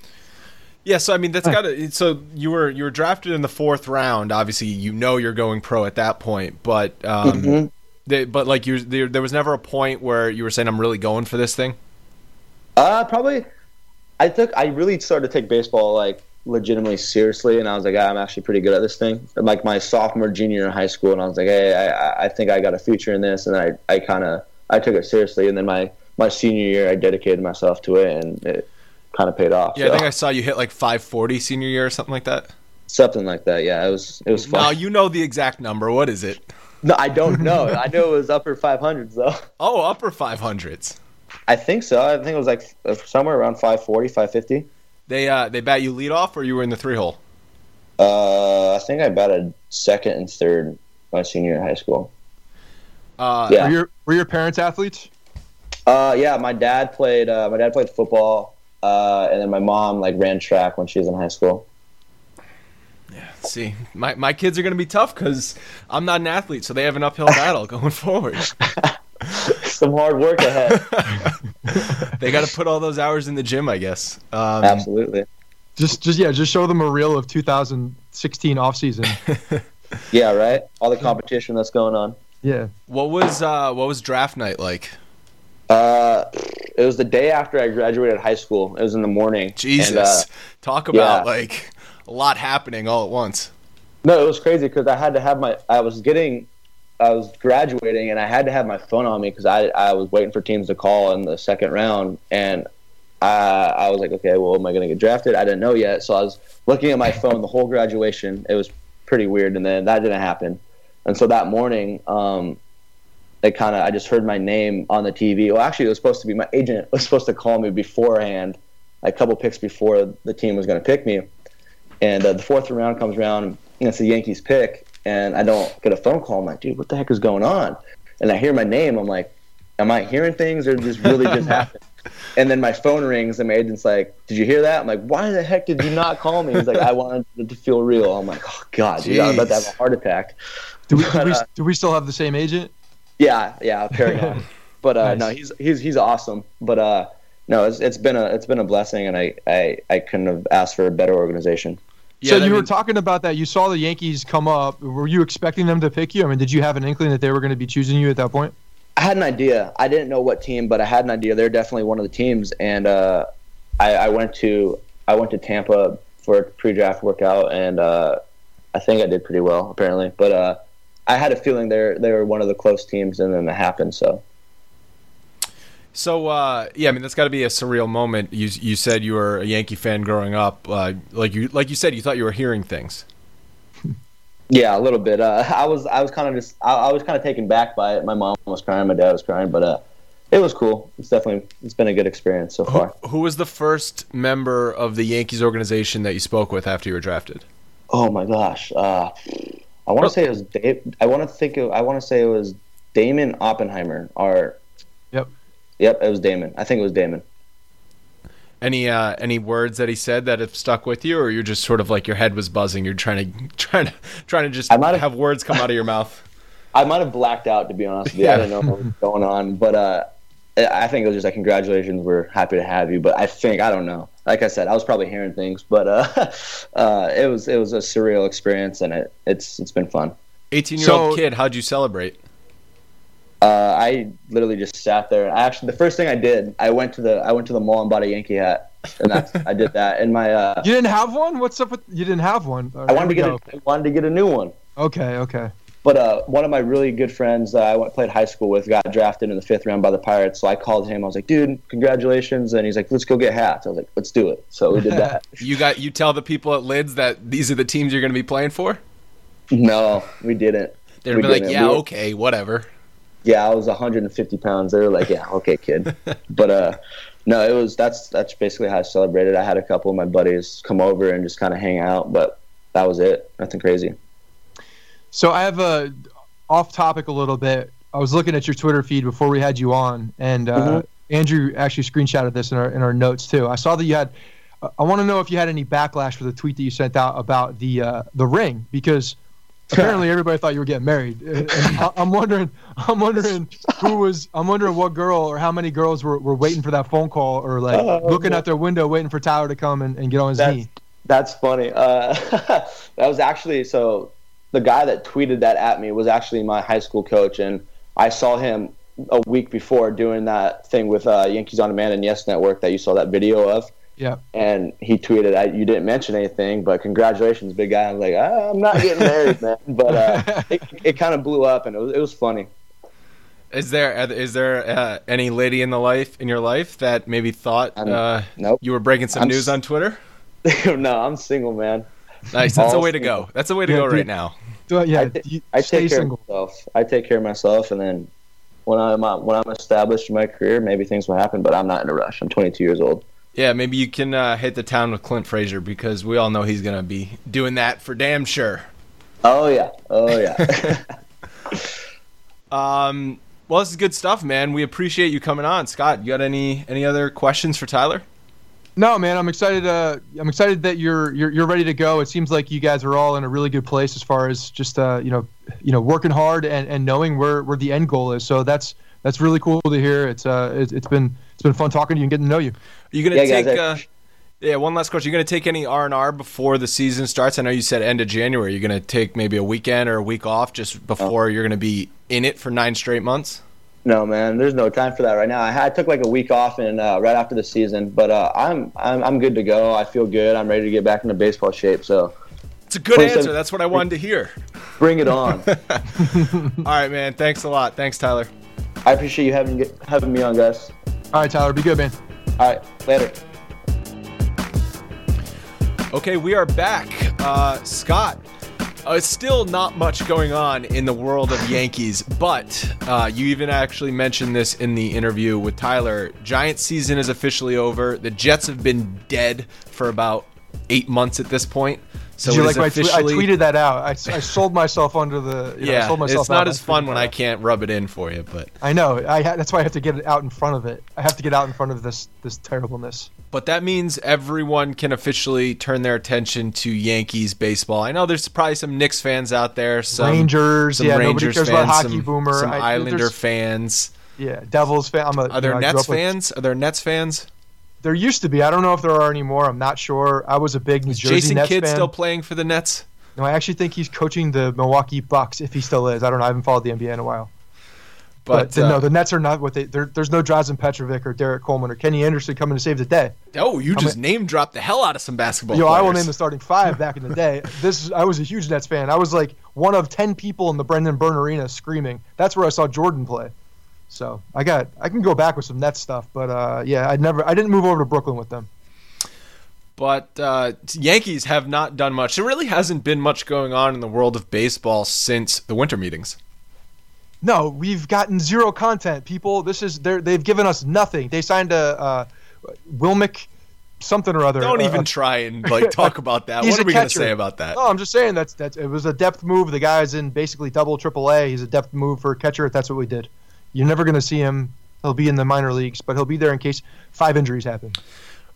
Yeah, so I mean that's got to. So you were you were drafted in the fourth round. Obviously, you know you're going pro at that point, but um, mm-hmm. they, but like you, there, there was never a point where you were saying I'm really going for this thing. Uh, probably. I took I really started to take baseball like legitimately seriously, and I was like, ah, I'm actually pretty good at this thing. And, like my sophomore, junior in high school, and I was like, hey, I, I think I got a future in this, and I, I kind of I took it seriously. And then my, my senior year, I dedicated myself to it, and it kind of paid off. Yeah, so. I think I saw you hit like five forty senior year or something like that. Something like that. Yeah, it was it was fun. Now you know the exact number. What is it? No, I don't know. I know it was upper five hundreds though. Oh, upper five hundreds. I think so. I think it was like somewhere around five forty, five fifty. They uh they bat you lead off, or you were in the three hole? Uh, I think I batted second and third my senior year in high school. Uh, yeah. Were your were your parents athletes? Uh, yeah. My dad played. Uh, my dad played football. Uh, and then my mom like ran track when she was in high school. Yeah. See, my my kids are gonna be tough because I'm not an athlete, so they have an uphill battle going forward. Some hard work ahead. They got to put all those hours in the gym, I guess. Um, Absolutely. Just, just yeah, just show them a reel of two thousand sixteen off season. Yeah, right. All the competition that's going on. Yeah. What was uh, what was draft night like? Uh, it was the day after I graduated high school. It was in the morning. Jesus, and, uh, talk about yeah. like a lot happening all at once. No, it was crazy because I had to have my. I was getting. I was graduating and I had to have my phone on me because I I was waiting for teams to call in the second round, and I I was like, okay, well, am I going to get drafted? I didn't know yet, so I was looking at my phone the whole graduation. It was pretty weird, and then that didn't happen, and so that morning, um, they kind of I just heard my name on the T V. Well, actually, it was supposed to be my agent was supposed to call me beforehand, like a couple picks before the team was going to pick me, and uh, the fourth round comes around, and it's the Yankees pick. And I don't get a phone call. I'm like, dude, what the heck is going on? And I hear my name. I'm like, am I hearing things or this really just happened? And then my phone rings and my agent's like, did you hear that? I'm like, why the heck did you not call me? He's like, I wanted it to feel real. I'm like, oh, God, dude, I'm about to have a heart attack. Do we, do we, do we still have the same agent? Yeah, yeah, Paragon. But uh, Nice. no, he's he's he's awesome. But uh, no, it's it's been a it's been a blessing, and I, I, I couldn't have asked for a better organization. Yeah, so I you were mean- talking about that. You saw the Yankees come up. Were you expecting them to pick you? I mean, did you have an inkling that they were going to be choosing you at that point? I had an idea. I didn't know what team, but I had an idea. They're definitely one of the teams, and uh, I, I went to I went to Tampa for a pre-draft workout, and uh, I think I did pretty well apparently. But uh, I had a feeling they're they were one of the close teams, and then it happened. So. So uh, yeah, I mean that's got to be a surreal moment. You you said you were a Yankee fan growing up, uh, like you like you said you thought you were hearing things. Yeah, a little bit. Uh, I was I was kind of just I, I was kind of taken back by it. My mom was crying, my dad was crying, but uh, it was cool. It's definitely it's been a good experience so far. Who, who was the first member of the Yankees organization that you spoke with after you were drafted? Oh my gosh, uh, I want to say it was Dave, I want to think of, I want to say it was Damon Oppenheimer. Or Yep. Yep, it was Damon. I think it was Damon. Any uh, any words that he said that have stuck with you, or you're just sort of like your head was buzzing? You're trying to trying to trying to just I might have- have words come out of your mouth. I might have blacked out, to be honest with you. Yeah. I didn't know what was going on, but uh, I think it was just like, congratulations, we're happy to have you. But I think, I don't know. Like I said, I was probably hearing things, but uh, uh, it was it was a surreal experience, and it, it's it's been fun. eighteen-year-old So- kid, how'd you celebrate? Uh, I literally just sat there. I actually, the first thing I did, I went to the I went to the mall and bought a Yankee hat, and that's I did that. And my uh, You didn't have one? What's up with you didn't have one? All I right, wanted to here get we a, go. I wanted to get a new one. Okay, okay. But uh, one of my really good friends uh, I went played high school with got drafted in the fifth round by the Pirates. So I called him. I was like, dude, congratulations. And he's like, let's go get hats. I was like, let's do it. So we did that. You got you tell the people at Lids that these are the teams you're going to be playing for? No, we didn't. They're We going to be like, didn't. yeah, We were- okay, whatever. Yeah, I was one hundred fifty pounds. They were like, yeah, okay, kid. But uh, no, it was that's that's basically how I celebrated. I had a couple of my buddies come over and just kind of hang out, but that was it. Nothing crazy. So I have a off topic a little bit. I was looking at your Twitter feed before we had you on, and uh, Mhm. Andrew actually screenshotted this in our in our notes too. I saw that you had. I want to know if you had any backlash for the tweet that you sent out about the uh, the ring, because apparently everybody thought you were getting married. And I, I'm wondering, I'm wondering who was, I'm wondering what girl or how many girls were, were waiting for that phone call, or like Oh, looking no. out their window waiting for Tyler to come and, and get on his That's, knee. that's funny. Uh, that was actually so. The guy that tweeted that at me was actually my high school coach, and I saw him a week before doing that thing with uh, Yankees on Demand and Yes Network that you saw that video of. Yeah. And he tweeted, I, you didn't mention anything, but congratulations, big guy. I was like, ah, I'm not getting married, man. But uh, it, it kind of blew up, and it was, it was funny. Is there is there uh, any lady in the life in your life that maybe thought I'm- uh, nope. you were breaking some I'm news s- on Twitter? No, I'm single, man. Nice. That's a All way to single. go. That's a way to Yeah, go right dude. now. So, yeah. I, ta- you I stay take care single. of myself. I take care of myself, and then when I'm uh, when I'm established in my career, maybe things will happen. But I'm not in a rush. I'm twenty-two years old. Yeah, maybe you can uh, hit the town with Clint Frazier, because we all know he's going to be doing that for damn sure. Oh yeah, oh yeah. Um, well, this is good stuff, man. We appreciate you coming on. Scott, you got any any other questions for Tyler? No, man, I'm excited. Uh, I'm excited that you're you're you're ready to go. It seems like you guys are all in a really good place as far as just uh, you know, you know, working hard and, and knowing where, where the end goal is. So that's that's really cool to hear. It's uh, it, it's been it's been fun talking to you and getting to know you. Are you gonna Yeah, guys, take? I- uh, yeah, one last question. You're gonna take any R and R before the season starts? I know you said end of January. You're gonna take maybe a weekend or a week off just before you're gonna be in it for nine straight months. No, man, there's no time for that right now. I, had, I took like a week off and uh, right after the season, but uh, I'm, I'm I'm good to go. I feel good. I'm ready to get back into baseball shape. So It's a good twenty-seven answer. That's what I wanted to hear. bring it on. All right, man. Thanks a lot. Thanks, Tyler. I appreciate you having having me on, guys. All right, Tyler, be good, man. All right, later. Okay, we are back. Uh, Scott, uh, it's still not much going on in the world of Yankees, but uh, you even actually mentioned this in the interview with Tyler. Giants season is officially over. The Jets have been dead for about eight months at this point. So Did you it like is my tweet? I officially, tweeted that out. I, I sold myself under the. You know, I yeah, sold myself it's not out. as I fun tweeted when that I out. can't rub it in for you, but I know. I ha- that's why I have to get it out in front of it. I have to get out in front of this this terribleness. But that means everyone can officially turn their attention to Yankees baseball. I know there's probably some Knicks fans out there, some Rangers, some yeah, Rangers nobody cares fans, about hockey some, boomer. some I- Islander there's- fans. Yeah, Devils fan. I'm a. Are there you know, I grew Nets up with- fans? Are there Nets fans? There used to be. I don't know if there are anymore. I'm not sure. I was a big New Is Jersey Jason Nets Kidd fan. still playing for the Nets? No, I actually think he's coaching the Milwaukee Bucks, if he still is. I don't know. I haven't followed the N B A in a while. But, But, uh, no, the Nets are not what they. There's no Drazen Petrovic or Derek Coleman or Kenny Anderson coming to save the day. Oh, you I'm just a- name dropped the hell out of some basketball Yo, players. I will name the starting five back in the day. This I was a huge Nets fan. I was like one of ten people in the Brendan Byrne Arena screaming. That's where I saw Jordan play. So I got I can go back with some Nets stuff, but uh, yeah, I never I didn't move over to Brooklyn with them. But uh, Yankees have not done much. There really hasn't been much going on in the world of baseball since the winter meetings. No, we've gotten zero content, people. This is they're they've given us nothing. They signed a uh, Wilmick something or other. Don't uh, even try and like talk about that. He's What are a we going to catcher. say about that? No, I'm just saying that's that's it was a depth move. The guy's in basically double triple A. He's a depth move for a catcher. That's what we did. You're never going to see him. He'll be in the minor leagues, but he'll be there in case five injuries happen.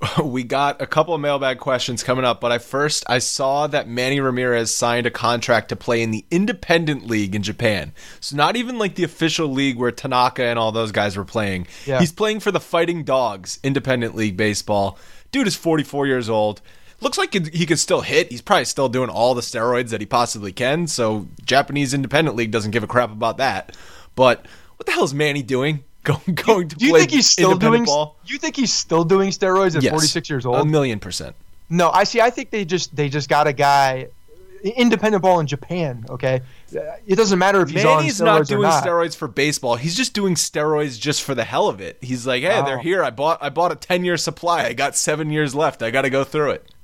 we got a couple of mailbag questions coming up, but I first I saw that Manny Ramirez signed a contract to play in the independent league in Japan. So not even like the official league where Tanaka and all those guys were playing. Yeah. He's playing for the Fighting Dogs independent league baseball. Dude is forty-four years old. Looks like he can still hit. He's probably still doing all the steroids that he possibly can. So Japanese independent league doesn't give a crap about that. But what the hell is Manny doing? Going, going to do you play think he's still doing? ball? You think he's still doing steroids at Yes, forty-six years a old? million percent. No, I see. I think they just they just got a guy, independent ball in Japan. Okay, it doesn't matter if he's Manny's on steroids not doing or not. steroids for baseball. He's just doing steroids just for the hell of it. He's like, hey, Wow. they're here. I bought I bought a ten year supply. I got seven years left. I got to go through it.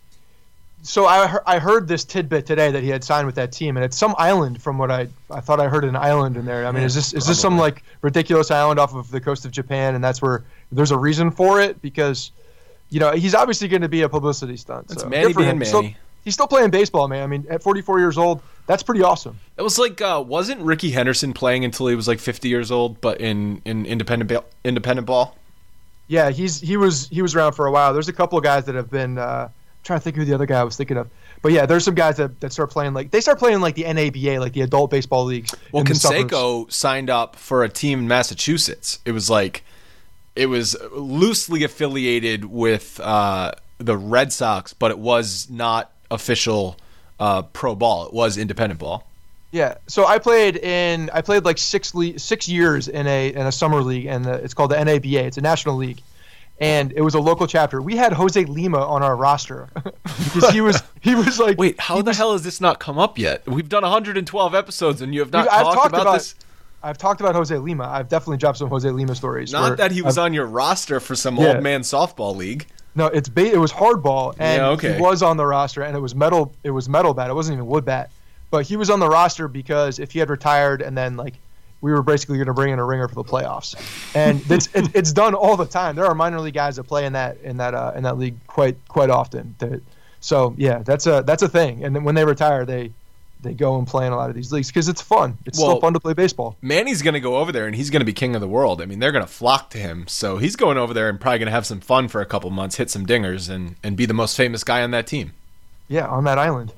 So I he- I heard this tidbit today that he had signed with that team, and it's some island. From what I I thought I heard an island in there. I mean, Yeah, is this is this some probably. like ridiculous island off of the coast of Japan, and that's where there's a reason for it because, you know, he's obviously going to be a publicity stunt. That's so Manny good for being him. Manny. He's still, he's still playing baseball, man. I mean, at forty-four years old, that's pretty awesome. It was like, uh, wasn't Ricky Henderson playing until he was like fifty years old, but in, in independent ba- independent ball? Yeah, he's he was he was around for a while. There's a couple of guys that have been. Uh, I'm trying to think who the other guy I was thinking of. But yeah, there's some guys that, that start playing like they start playing like the N A B A, like the adult baseball leagues. Well, in the suburbs. Canseco signed up for a team in Massachusetts. It was like, it was loosely affiliated with uh, the Red Sox, but it was not official uh, pro ball. It was independent ball. Yeah, so I played in I played like six le- six years in a in a summer league, and the, it's called the N A B A. It's a national league, and it was a local chapter. We had Jose Lima on our roster because he was he was like Wait, how he the was- hell has this not come up yet? We've done one hundred twelve episodes, and you have not I've talked, talked about, about- this. I've talked about Jose Lima. I've definitely dropped some Jose Lima stories. Not where that he was I've- on your roster for some Yeah. old man softball league. No, it's ba- it was hardball, and Yeah, okay. he was on the roster, and it was metal. It was metal bat. It wasn't even wood bat, but he was on the roster because if he had retired, and then like we were basically going to bring in a ringer for the playoffs, and it's it, it's done all the time. There are minor league guys that play in that in that uh, in that league quite quite often. That, so yeah, that's a that's a thing. And then when they retire, they they go and play in a lot of these leagues because it's fun. It's Well, still fun to play baseball. Manny's going to go over there, and he's going to be king of the world. I mean, they're going to flock to him. So he's going over there and probably going to have some fun for a couple months, hit some dingers, and, and be the most famous guy on that team. Yeah, on that island.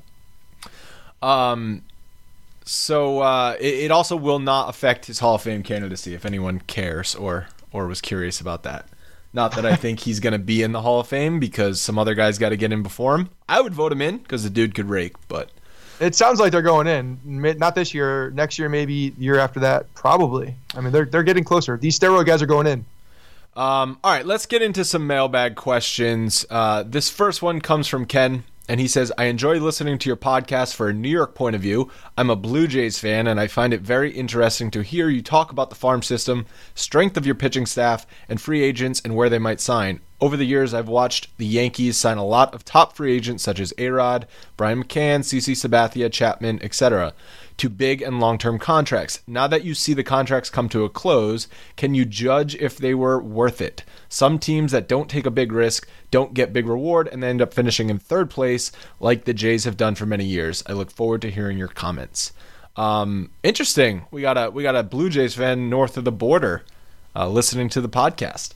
Um, so uh, it, it also will not affect his Hall of Fame candidacy if anyone cares or or was curious about that. Not that I think he's going to be in the Hall of Fame because some other guys got to get in before him. I would vote him in because the dude could rake, but... It sounds like they're going in. Ma- Not this year. Next year, maybe the year after that. Probably. I mean, they're they're getting closer. These steroid guys are going in. Um, all right, let's get into some mailbag questions. Uh, this first one comes from Ken, and he says, I enjoy listening to your podcast for a New York point of view. I'm a Blue Jays fan, and I find it very interesting to hear you talk about the farm system, strength of your pitching staff, and free agents and where they might sign. Over the years, I've watched the Yankees sign a lot of top free agents such as A-Rod, Brian McCann, CeCe Sabathia, Chapman, et cetera, to big and long-term contracts. Now that you see the contracts come to a close, can you judge if they were worth it? Some teams that don't take a big risk don't get big reward and they end up finishing in third place like the Jays have done for many years. I look forward to hearing your comments. Um, interesting. We got a we got a Blue Jays fan north of the border uh, listening to the podcast.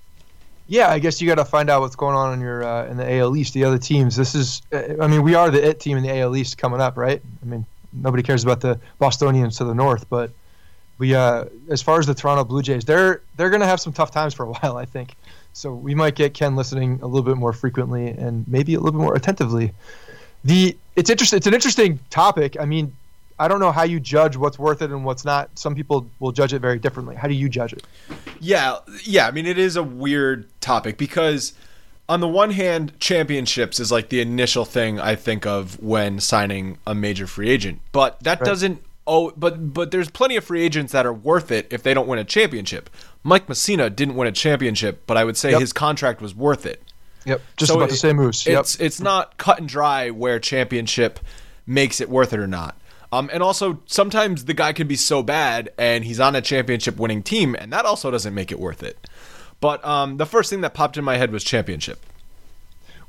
Yeah, I guess you got to find out what's going on in your uh, in the A L East. The other teams. This is. I mean, we are the it team in the A L East coming up, right? I mean, nobody cares about the Bostonians to the north, but we. Uh, as far as the Toronto Blue Jays, they're they're going to have some tough times for a while, I think. So we might get Ken listening a little bit more frequently and maybe a little bit more attentively. The it's interesting. It's an interesting topic. I mean, I don't know how you judge what's worth it and what's not. Some people will judge it very differently. How do you judge it? Yeah, yeah. I mean, it is a weird topic because on the one hand, championships is like the initial thing I think of when signing a major free agent. But that Right. doesn't oh but but there's plenty of free agents that are worth it if they don't win a championship. Mike Messina didn't win a championship, but I would say Yep. his contract was worth it. Yep, just So about it- the same moves. Yep. It's it's not cut and dry where championship makes it worth it or not. Um, and also, sometimes the guy can be so bad and he's on a championship winning team, and that also doesn't make it worth it. But um, the first thing that popped in my head was championship.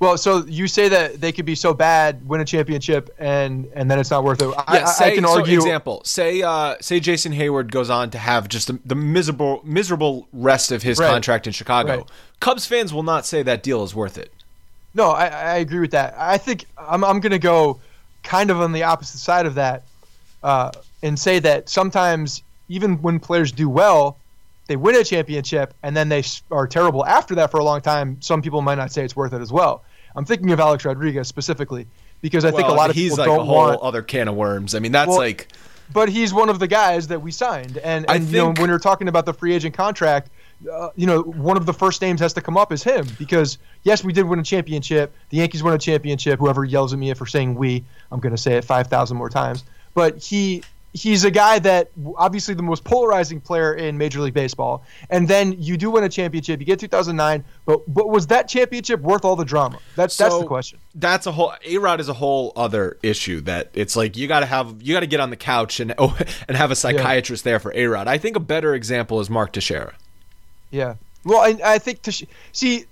Well, so you say that they could be so bad, win a championship, and and then it's not worth it. I, Yeah, say, I can so argue. example, say uh, say Jason Hayward goes on to have just the, the miserable miserable rest of his Right. contract in Chicago. Right. Cubs fans will not say that deal is worth it. No, I, I agree with that. I think I'm I'm going to go kind of on the opposite side of that, uh, and say that sometimes even when players do well, they win a championship and then they s- are terrible after that for a long time. Some people might not say it's worth it as well. I'm thinking of Alex Rodriguez specifically because I think Well, a lot of he's people like don't a whole want. other can of worms. I mean, that's Well, like But he's one of the guys that we signed, and, I and you know think- when you're talking about the free agent contract, uh, you know one of the first names has to come up is him because yes, we did win a championship. The Yankees won a championship. Whoever yells at me for saying we, I'm going to say it five thousand more times. But he he's a guy that obviously the most polarizing player in Major League Baseball, and then you do win a championship. You get two thousand nine, but but was that championship worth all the drama? That's that's So, the question. That's a whole A-Rod is a whole other issue that it's like you got to have you got to get on the couch and oh, and have a psychiatrist there for A-Rod. I think a better example is Mark Teixeira. Yeah. Well, I, I think to see,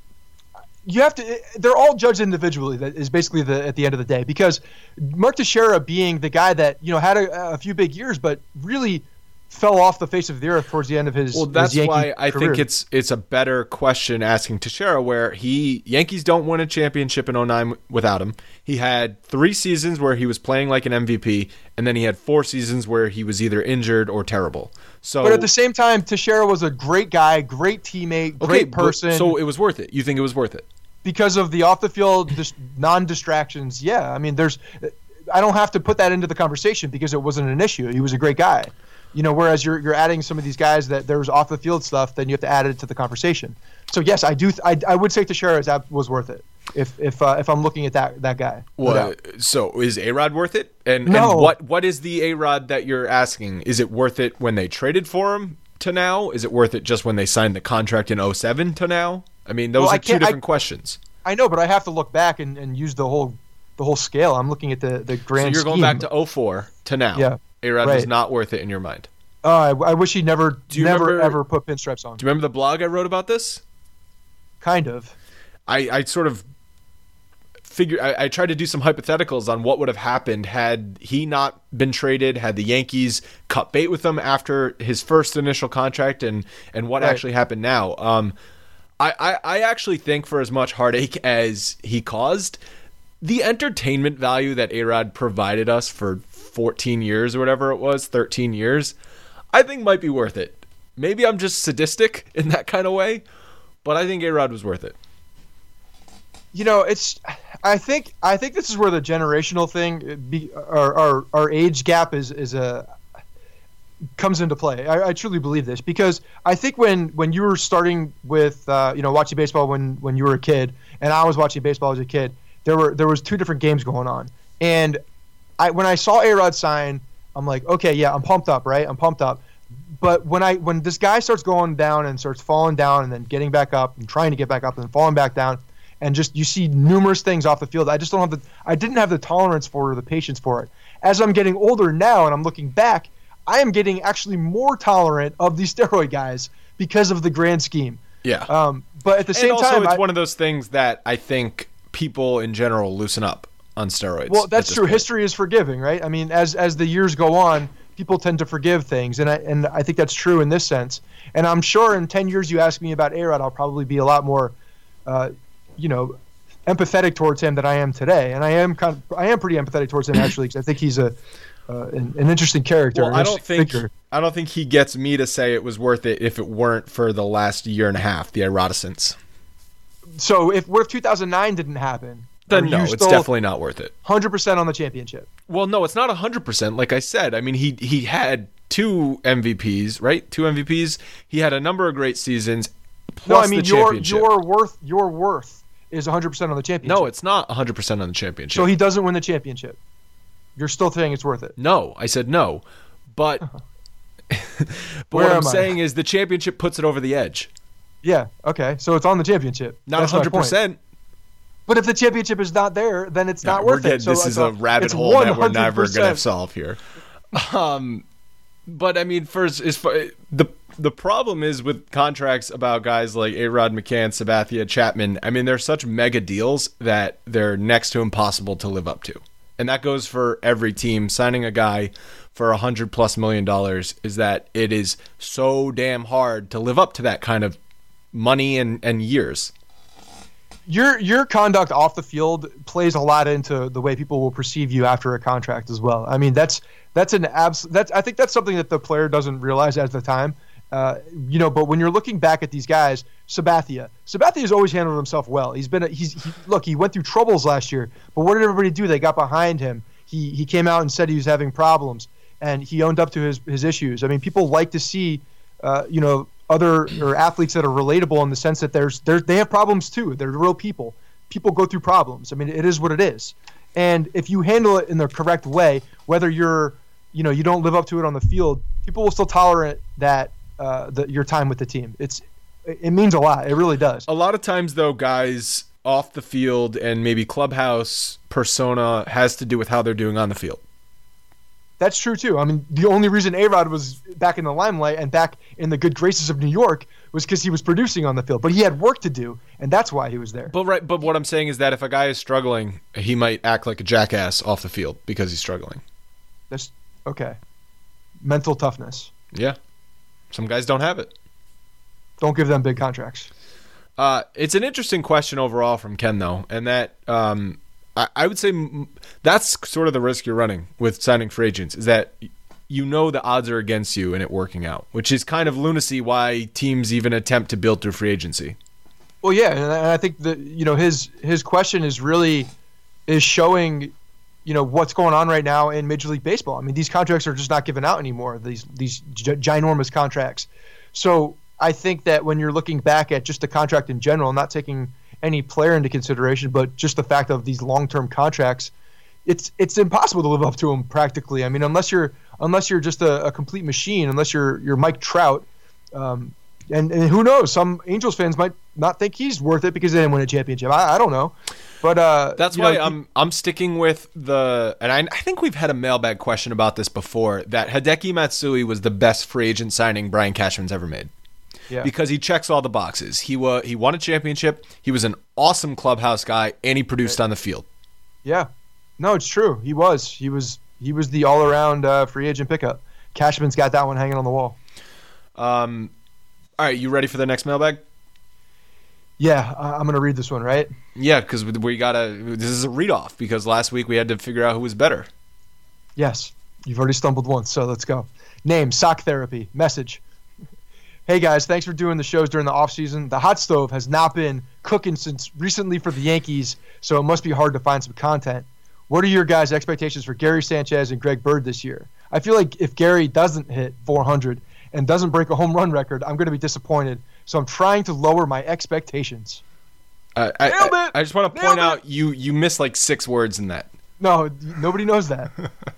you have to. They're all judged individually. That is basically the at the end of the day because Mark Teixeira being the guy that you know had a, a few big years, but really fell off the face of the earth towards the end of his. Well, that's his Yankee why I career. think it's it's a better question asking Teixeira where he Yankees don't win a championship in oh nine without him. He had three seasons where he was playing like an M V P, and then he had four seasons where he was either injured or terrible. So, But at the same time, Teixeira was a great guy, great teammate, okay, great but- person. So it was worth it. You think it was worth it? Because of the off the field dis- non distractions, yeah. I mean, there's. I don't have to put that into the conversation because it wasn't an issue. He was a great guy. You know, whereas you're you're adding some of these guys that there's off the field stuff, then you have to add it to the conversation. So yes, I do. Th- I, I would say Teixeira is, ab- was worth it if if uh, if I'm looking at that that guy. No Well, doubt. so is A-Rod worth it? And, No. and what what is the A-Rod that you're asking? Is it worth it when they traded for him to now? Is it worth it just when they signed the contract in oh seven to now? I mean, those Well, are I two can't- I- different questions. I know, but I have to look back and, and use the whole the whole scale. I'm looking at the the So grand. you're going scheme. back to oh four to now. Yeah, A-Rod was right. not worth it in your mind. Oh, I, I wish he never you never remember- ever put pinstripes on. Do you remember the blog I wrote about this? Kind of. I, I sort of figured I, I tried to do some hypotheticals on what would have happened had he not been traded, had the Yankees cut bait with him after his first initial contract, and and what Right. actually happened now. Um, I, I I actually think for as much heartache as he caused, the entertainment value that A-Rod provided us for fourteen years or whatever it was, thirteen years, I think might be worth it. Maybe I'm just sadistic in that kind of way, but I think A-Rod was worth it. You know, it's. I think. I think this is where the generational thing, be, our, our our age gap is is a comes into play. I, I truly believe this because I think when when you were starting with uh, you know watching baseball when when you were a kid and I was watching baseball as a kid, there were there was two different games going on, and I when I saw A-Rod sign, I'm like, okay, yeah, I'm pumped up, right? I'm pumped up. But when I when this guy starts going down and starts falling down and then getting back up and trying to get back up and then falling back down. And just you see numerous things off the field. I just don't have the I didn't have the tolerance for it or the patience for it. As I'm getting older now and I'm looking back, I am getting actually more tolerant of these steroid guys because of the grand scheme. Yeah. Um, but at the same and also time, it's I, one of those things that I think people in general loosen up on steroids. well, at that's this true. point. History is forgiving, right? I mean, as as the years go on, people tend to forgive things, and I and I think that's true in this sense. And I'm sure in ten years, you ask me about A-Rod, I'll probably be a lot more. Uh, you know, empathetic towards him than I am today, and I am kind of, I am pretty empathetic towards him actually because I think he's a uh, an, an interesting character. Well, an I don't interesting think figure. I don't think he gets me to say it was worth it if it weren't for the last year and a half, the iridescence. So if what if two thousand nine didn't happen? Then Are no, you it's still definitely not worth it. one hundred percent on the championship. Well, no, it's not one hundred percent. Like I said, I mean, he he had two M V Ps, right? Two M V Ps. He had a number of great seasons. Plus No, I mean the your championship. your worth your worth is one hundred percent on the championship. No, it's not one hundred percent on the championship. so he doesn't win the championship. You're still saying it's worth it. No, I said no. But, but Where what I'm am I? saying is the championship puts it over the edge. Yeah. Okay. So it's on the championship. Not That's my one hundred point. percent. But if the championship is not there, then it's not we're worth getting, it. So this it's is a rabbit it's hole that we're one hundred never going to percent. solve here. Um, But I mean, first is the the problem is with contracts about guys like A-Rod, McCann, Sabathia, Chapman. I mean, they're such mega deals that they're next to impossible to live up to, and that goes for every team. Signing a guy for a hundred plus million dollars is that it is so damn hard to live up to that kind of money and, and years. Your your conduct off the field plays a lot into the way people will perceive you after a contract as well. I mean, that's that's an abs. That's I think that's something that the player doesn't realize at the time. Uh, you know, but when you're looking back at these guys, Sabathia, Sabathia has always handled himself well. He's been a, he's he, look, he went through troubles last year, but what did everybody do? They got behind him. He he came out and said he was having problems, and he owned up to his his issues. I mean, people like to see, uh, you know. other or athletes that are relatable in the sense that there's there's they have problems too. They're real people. People go through problems. I mean, it is what it is. And if you handle it in the correct way, whether you're, you know, you don't live up to it on the field, people will still tolerate that uh, the, your time with the team. It's it means a lot. It really does. A lot of times, though, guys off the field and maybe clubhouse persona has to do with how they're doing on the field. That's true, too. I mean, the only reason A-Rod was back in the limelight and back in the good graces of New York was because he was producing on the field. But he had work to do, and that's why he was there. But right. But what I'm saying is that if a guy is struggling, he might act like a jackass off the field because he's struggling. That's okay. Mental toughness. Yeah. Some guys don't have it. Don't give them big contracts. Uh, it's an interesting question overall from Ken, though, and that um, I, I would say that's sort of the risk you're running with signing free agents, is that you know the odds are against you in it working out, which is kind of lunacy why teams even attempt to build through free agency. Well, yeah, and I think that, you know, his his question is really is showing, you know, what's going on right now in Major League Baseball. I mean, these contracts are just not given out anymore, these these gi- ginormous contracts. So I think that when you're looking back at just the contract in general, not taking any player into consideration, but just the fact of these long-term contracts, it's it's impossible to live up to them practically. I mean, unless you're unless you're just a, a complete machine, unless you're you're Mike Trout, um, and, and who knows, some Angels fans might not think he's worth it because they didn't win a championship. I, I don't know. But uh, that's why know, I'm I'm sticking with the, and I, I think we've had a mailbag question about this before, that Hideki Matsui was the best free agent signing Brian Cashman's ever made. Yeah. Because he checks all the boxes. He wa- he won a championship. He was an awesome clubhouse guy, and he produced right. on the field. Yeah, no, it's true. He was. He was. He was the all-around uh, free agent pickup. Cashman's got that one hanging on the wall. Um, all right, you ready for the next mailbag? Yeah, uh, I'm gonna read this one, right? Yeah, because we, we gotta. This is a read-off because last week we had to figure out who was better. Yes, you've already stumbled once, so let's go. Name: Sock Therapy. Message: Hey guys, thanks for doing the shows during the offseason. The hot stove has not been cooking since recently for the Yankees, so it must be hard to find some content. What are your guys' expectations for Gary Sanchez and Greg Bird this year? I feel like if Gary doesn't hit four hundred and doesn't break a home run record, I'm going to be disappointed. So I'm trying to lower my expectations. Uh, I, Nailed it! I, I just want to point out you you missed like six words in that. No, nobody knows that.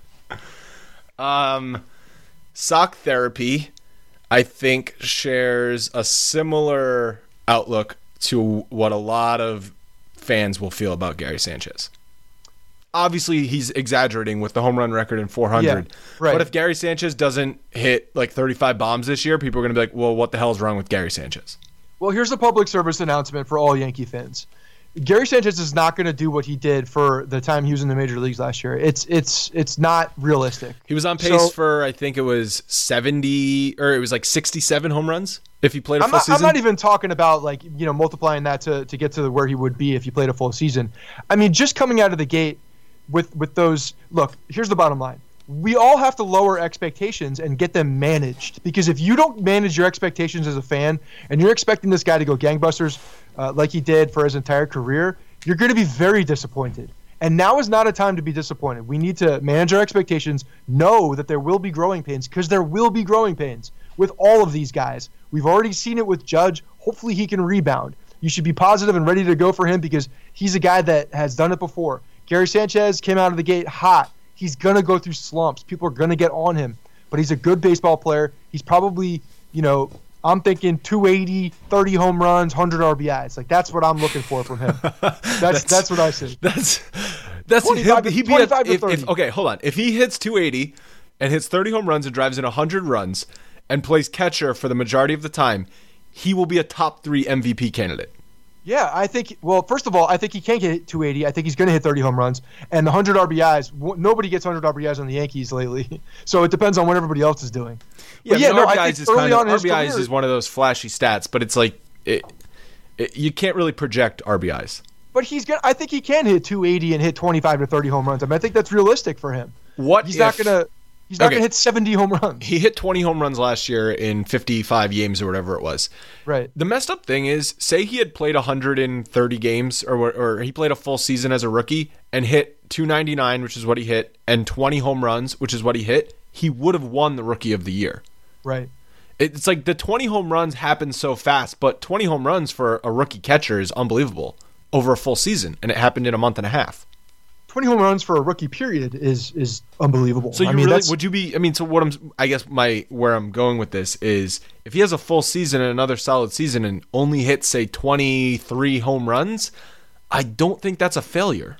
um, Sock Therapy, I think, shares a similar outlook to what a lot of fans will feel about Gary Sanchez. Obviously, he's exaggerating with the home run record in four hundred. Yeah, right. But if Gary Sanchez doesn't hit like thirty-five bombs this year, people are going to be like, well, what the hell is wrong with Gary Sanchez? Well, here's a public service announcement for all Yankee fans. Gary Sanchez is not going to do what he did for the time he was in the major leagues last year. It's it's it's not realistic. He was on pace so, for, I think it was seventy, or it was like sixty-seven home runs if he played a I'm full not, season. I'm not even talking about like, you know, multiplying that to, to get to where he would be if he played a full season. I mean, just coming out of the gate with with those, look, here's the bottom line. We all have to lower expectations and get them managed, because if you don't manage your expectations as a fan and you're expecting this guy to go gangbusters uh, like he did for his entire career, you're going to be very disappointed. And now is not a time to be disappointed. We need to manage our expectations, know that there will be growing pains, because there will be growing pains with all of these guys. We've already seen it with Judge. Hopefully he can rebound. You should be positive and ready to go for him because he's a guy that has done it before. Gary Sanchez came out of the gate hot. He's going to go through slumps. People are going to get on him. But he's a good baseball player. He's probably, you know, I'm thinking two eighty, thirty home runs, one hundred R B Is. Like, that's what I'm looking for from him. That's that's, that's what I see. That's that's twenty-five, he'd be twenty-five at, to if, if, okay, hold on. If he hits two eighty and hits thirty home runs and drives in one hundred runs and plays catcher for the majority of the time, he will be a top three M V P candidate. Yeah, I think, well, first of all, I think he can get two eighty. I think he's going to hit thirty home runs. And the one hundred R B Is, w- nobody gets one hundred R B Is on the Yankees lately. So it depends on what everybody else is doing. Yeah, but yeah, I mean, no, R B Is I think is kind of, on his R B Is career, is one of those flashy stats, but it's like it, it, you can't really project R B Is. But he's gonna. I think he can hit two eighty and hit twenty-five to thirty home runs. I mean, I think that's realistic for him. What he's if, not gonna? He's not okay. gonna hit seventy home runs. He hit twenty home runs last year in fifty-five games or whatever it was. Right. The messed up thing is, say he had played one hundred thirty games, or or he played a full season as a rookie and hit two ninety-nine, which is what he hit, and twenty home runs, which is what he hit. He would have won the Rookie of the Year. Right. It's like the twenty home runs happen so fast, but twenty home runs for a rookie catcher is unbelievable over a full season, and it happened in a month and a half. twenty home runs for a rookie period is is unbelievable. So you I mean, really that's, would you be? I mean, so what I'm? I guess my where I'm going with this is if he has a full season and another solid season and only hits say twenty-three home runs, I don't think that's a failure.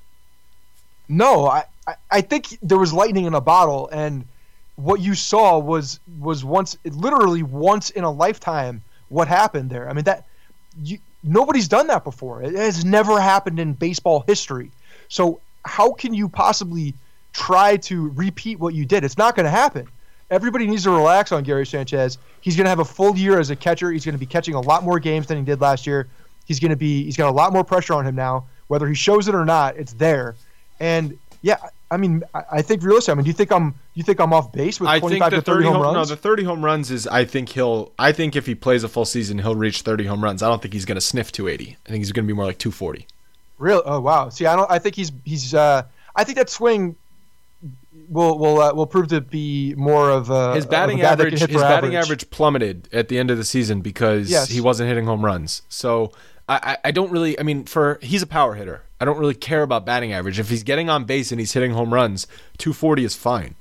No, I, I, I think there was lightning in a bottle, and what you saw was was once literally once in a lifetime what happened there. I mean that you, nobody's done that before. It has never happened in baseball history. So how can you possibly try to repeat what you did? It's not going to happen. Everybody needs to relax on Gary Sanchez. He's going to have a full year as a catcher. He's going to be catching a lot more games than he did last year. He's going to be he's got a lot more pressure on him now. Whether he shows it or not, it's there. And yeah, I mean, I, I think realistically, I mean, do you think I'm you think I'm off base with twenty-five to thirty home, home runs? No, the thirty home runs is I think he'll I think if he plays a full season, he'll reach thirty home runs. I don't think he's going to sniff two eighty. I think he's going to be more like two forty. Really? Oh wow. See, I don't. I think he's he's. Uh, I think that swing will will uh, will prove to be more of a his batting of a average. His batting average. average plummeted at the end of the season because yes. he wasn't hitting home runs. So I, I, I don't really. I mean, for he's a power hitter. I don't really care about batting average. If he's getting on base and he's hitting home runs, two forty is fine.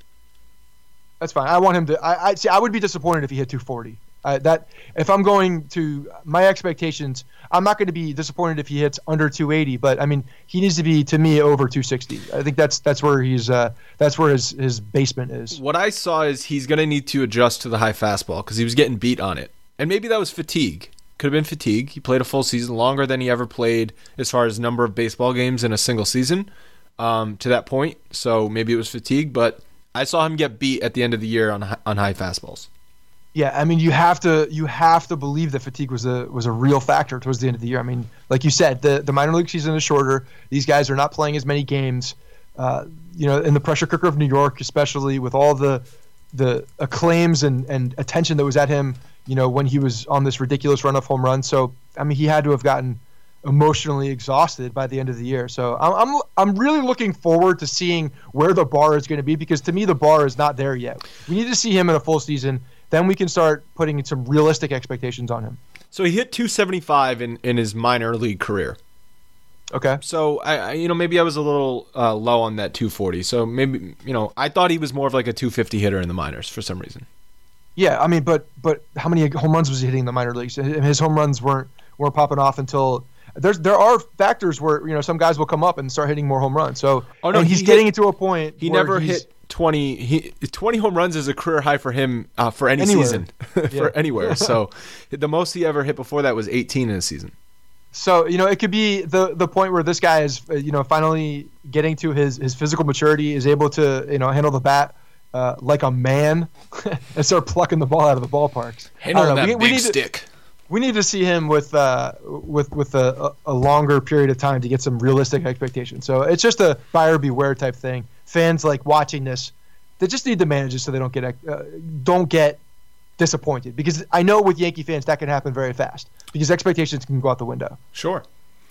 That's fine. I want him to. I, I see. I would be disappointed if he hit two forty. Uh, that if I'm going to my expectations, I'm not going to be disappointed if he hits under two eighty. But I mean, he needs to be to me over two sixty. I think that's that's where he's uh, that's where his his basement is. What I saw is he's going to need to adjust to the high fastball because he was getting beat on it, and maybe that was fatigue. Could have been fatigue. He played a full season, longer than he ever played as far as number of baseball games in a single season um, to that point. So maybe it was fatigue, but I saw him get beat at the end of the year on on high fastballs. Yeah, I mean, you have to you have to believe that fatigue was a was a real factor towards the end of the year. I mean, like you said, the the minor league season is shorter. These guys are not playing as many games. Uh, you know, in the pressure cooker of New York, especially with all the the acclaims and, and attention that was at him, you know, when he was on this ridiculous run of home runs. So, I mean, he had to have gotten emotionally exhausted by the end of the year. So I'm I'm, I'm really looking forward to seeing where the bar is going to be, because to me the bar is not there yet. We need to see him in a full season. Then we can start putting some realistic expectations on him. So he hit two seventy-five in, in his minor league career. Okay. So I, I you know, maybe I was a little uh, low on that two forty. So maybe, you know, I thought he was more of like a two fifty hitter in the minors for some reason. Yeah, I mean, but but how many home runs was he hitting in the minor leagues? His home runs weren't weren't popping off until there's there are factors where, you know, some guys will come up and start hitting more home runs. So oh, no, and he's he getting hit, it to a point. He where never he's, hit twenty. He twenty home runs is a career high for him uh, for any Anywhere. season, for Yeah. anywhere. So the most he ever hit before that was eighteen in a season. So, you know, it could be the the point where this guy is, uh, you know, finally getting to his, his physical maturity, is able to, you know, handle the bat uh, like a man and start plucking the ball out of the ballparks. Handle I don't know. that We- big we need to- stick. We need to see him with uh, with with a, a longer period of time to get some realistic expectations. So it's just a buyer beware type thing. Fans like watching this, they just need to manage it so they don't get uh, don't get disappointed. Because I know with Yankee fans that can happen very fast because expectations can go out the window. Sure.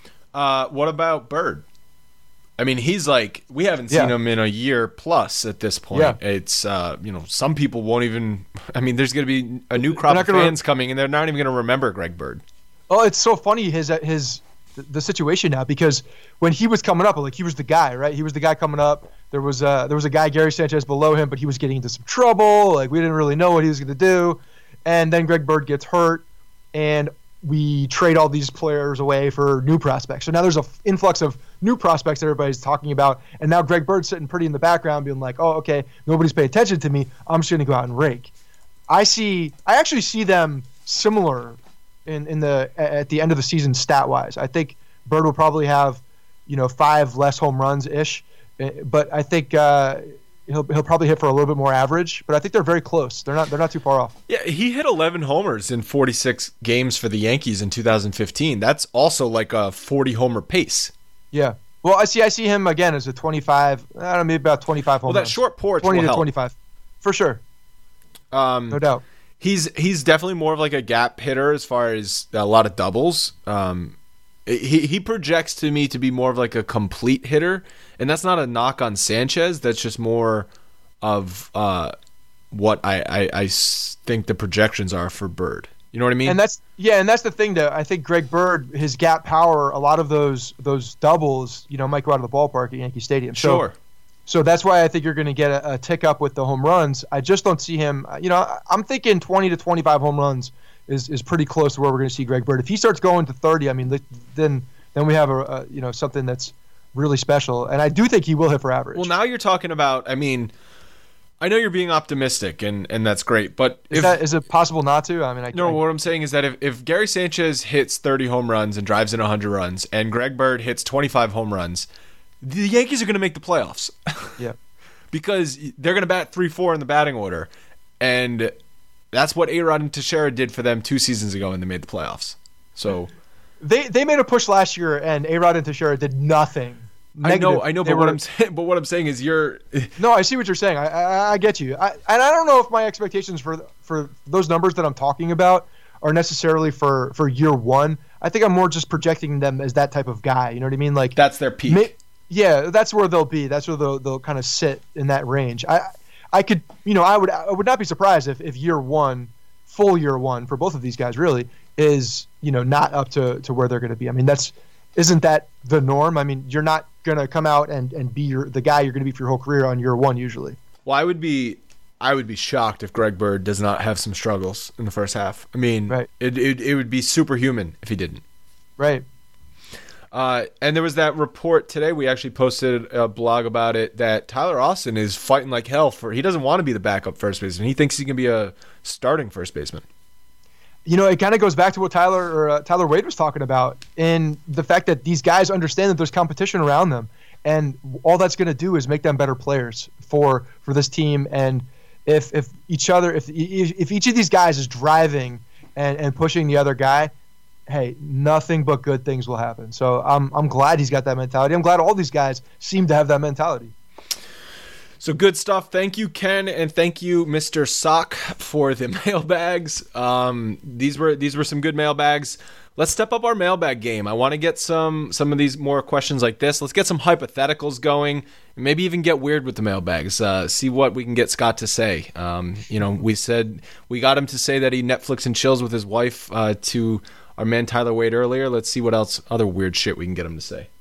Uh, what about Bird? I mean, he's like, we haven't seen Yeah. him in a year plus at this point. Yeah. It's, uh, you know, some people won't even, I mean, there's going to be a new crop not of gonna- fans coming, and they're not even going to remember Greg Bird. Oh, it's so funny his his the situation now, because when he was coming up, like he was the guy, right? He was the guy coming up. There was a there was a guy, Gary Sanchez, below him, but he was getting into some trouble. Like we didn't really know what he was going to do, and then Greg Bird gets hurt, and we trade all these players away for new prospects. So now there's an f- influx of new prospects that everybody's talking about. And now Greg Bird's sitting pretty in the background being like, oh, okay, nobody's paying attention to me. I'm just going to go out and rake. I see. I actually see them similar in, in the at the end of the season stat-wise. I think Bird will probably have, you know, five less home runs-ish. But I think uh, he'll he'll probably hit for a little bit more average. But I think they're very close. They're not they're not too far off. Yeah, he hit eleven homers in forty-six games for the Yankees in two thousand fifteen. That's also like a forty homer pace. Yeah. Well, I see. I see him again as a twenty-five. I don't know, maybe about twenty-five home Well, that runs. short porch twenty will to help. twenty-five, for sure. Um, no doubt. He's he's definitely more of like a gap hitter as far as a lot of doubles. Um, he he projects to me to be more of like a complete hitter, and that's not a knock on Sanchez. That's just more of uh, what I, I I think the projections are for Bird. You know what I mean? And that's yeah, and that's the thing that I think Greg Bird, his gap power, a lot of those those doubles, you know, might go out of the ballpark at Yankee Stadium. So, sure. So that's why I think you're going to get a, a tick up with the home runs. I just don't see him. You know, I'm thinking twenty to twenty-five home runs is, is pretty close to where we're going to see Greg Bird. If he starts going to thirty, I mean, then then we have a, a you know something that's really special. And I do think he will hit for average. Well, now you're talking about. I mean, I know you're being optimistic, and, and that's great. But is if, that is it possible not to? I mean, I no. I, What I'm saying is that if, if Gary Sanchez hits thirty home runs and drives in one hundred runs, and Greg Bird hits twenty-five home runs, the Yankees are going to make the playoffs. Yeah. Because they're going to bat three four in the batting order. And that's what A-Rod and Teixeira did for them two seasons ago, and they made the playoffs. So They they made a push last year, and A-Rod and Teixeira did nothing. Negative. I know, I know, They but were, what I'm saying, but what I'm saying is you're. No, I see what you're saying. I I, I get you. I, and I don't know if my expectations for for those numbers that I'm talking about are necessarily for, for year one. I think I'm more just projecting them as that type of guy. You know what I mean? Like that's their peak. May, yeah, that's where they'll be. That's where they'll they'll kind of sit in that range. I I could you know I would I would not be surprised if, if year one, full year one for both of these guys really is you know not up to, to where they're going to be. I mean that's isn't that the norm? I mean you're not going to come out and, and be your, the guy you're going to be for your whole career on year one usually. Well, I would be I would be shocked if Greg Bird does not have some struggles in the first half. I mean, right. it, it it would be superhuman if he didn't. Right. Uh, and there was that report today. We actually posted a blog about it that Tyler Austin is fighting like hell for. He doesn't want to be the backup first baseman. He thinks he can be a starting first baseman. You know, it kind of goes back to what Tyler or uh, Tyler Wade was talking about, in the fact that these guys understand that there's competition around them, and all that's going to do is make them better players for for this team. And if if each other, if if each of these guys is driving and, and pushing the other guy, hey, nothing but good things will happen. So I'm I'm glad he's got that mentality. I'm glad all these guys seem to have that mentality. So good stuff. Thank you, Ken, and thank you, Mister Sock, for the mailbags. Um, these were these were some good mailbags. Let's step up our mailbag game. I want to get some some of these more questions like this. Let's get some hypotheticals going, and maybe even get weird with the mailbags. Uh, see what we can get Scott to say. Um, you know, we said we got him to say that he Netflix and chills with his wife uh, to our man Tyler Wade earlier. Let's see what else other weird shit we can get him to say.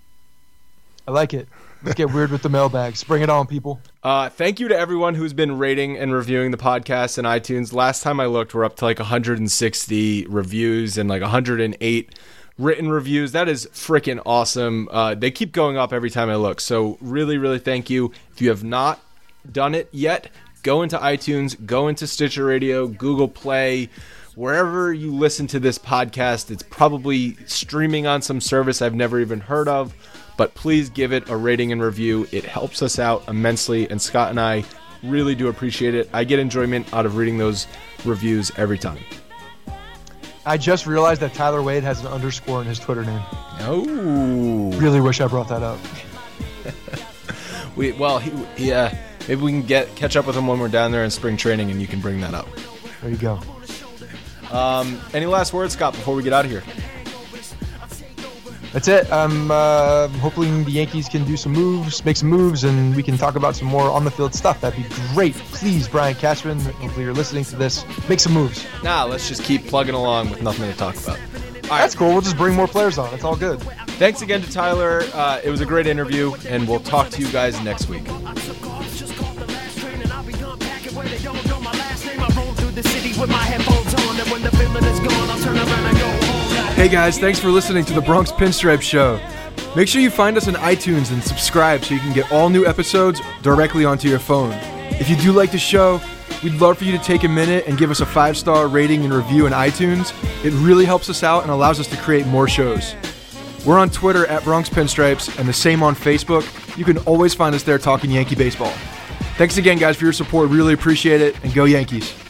I like it. Let's get weird with the mailbags. Bring it on, people. Uh, thank you to everyone who's been rating and reviewing the podcast in iTunes. Last time I looked, we're up to like one hundred sixty reviews and like one hundred eight written reviews. That is freaking awesome. Uh, they keep going up every time I look. So really, really thank you. If you have not done it yet, go into iTunes, go into Stitcher Radio, Google Play, wherever you listen to this podcast. It's probably streaming on some service I've never even heard of. But please give it a rating and review. It helps us out immensely, and Scott and I really do appreciate it. I get enjoyment out of reading those reviews every time. I just realized that Tyler Wade has an underscore in his Twitter name. Oh. Really wish I brought that up. we Well, he, he, uh, maybe we can get catch up with him when we're down there in spring training, and you can bring that up. There you go. Um, any last words, Scott, before we get out of here? That's it. Um, uh, hopefully the Yankees can do some moves, make some moves, and we can talk about some more on-the-field stuff. That'd be great. Please, Brian Cashman, hopefully you're listening to this. Make some moves. Nah, let's just keep plugging along with nothing to talk about. All That's right. cool. We'll just bring more players on. It's all good. Thanks again to Tyler. Uh, it was a great interview, and we'll talk to you guys next week. The city with my headphones on, and when the feeling is gone, I'll turn around and go home. Hey guys, thanks for listening to the Bronx Pinstripe Show. Make sure you find us on iTunes and subscribe so you can get all new episodes directly onto your phone. If you do like the show, we'd love for you to take a minute and give us a five-star rating and review in iTunes. It really helps us out and allows us to create more shows. We're on Twitter at Bronx Pinstripes and the same on Facebook. You can always find us there talking Yankee baseball. Thanks again, guys, for your support. Really appreciate it, and go Yankees.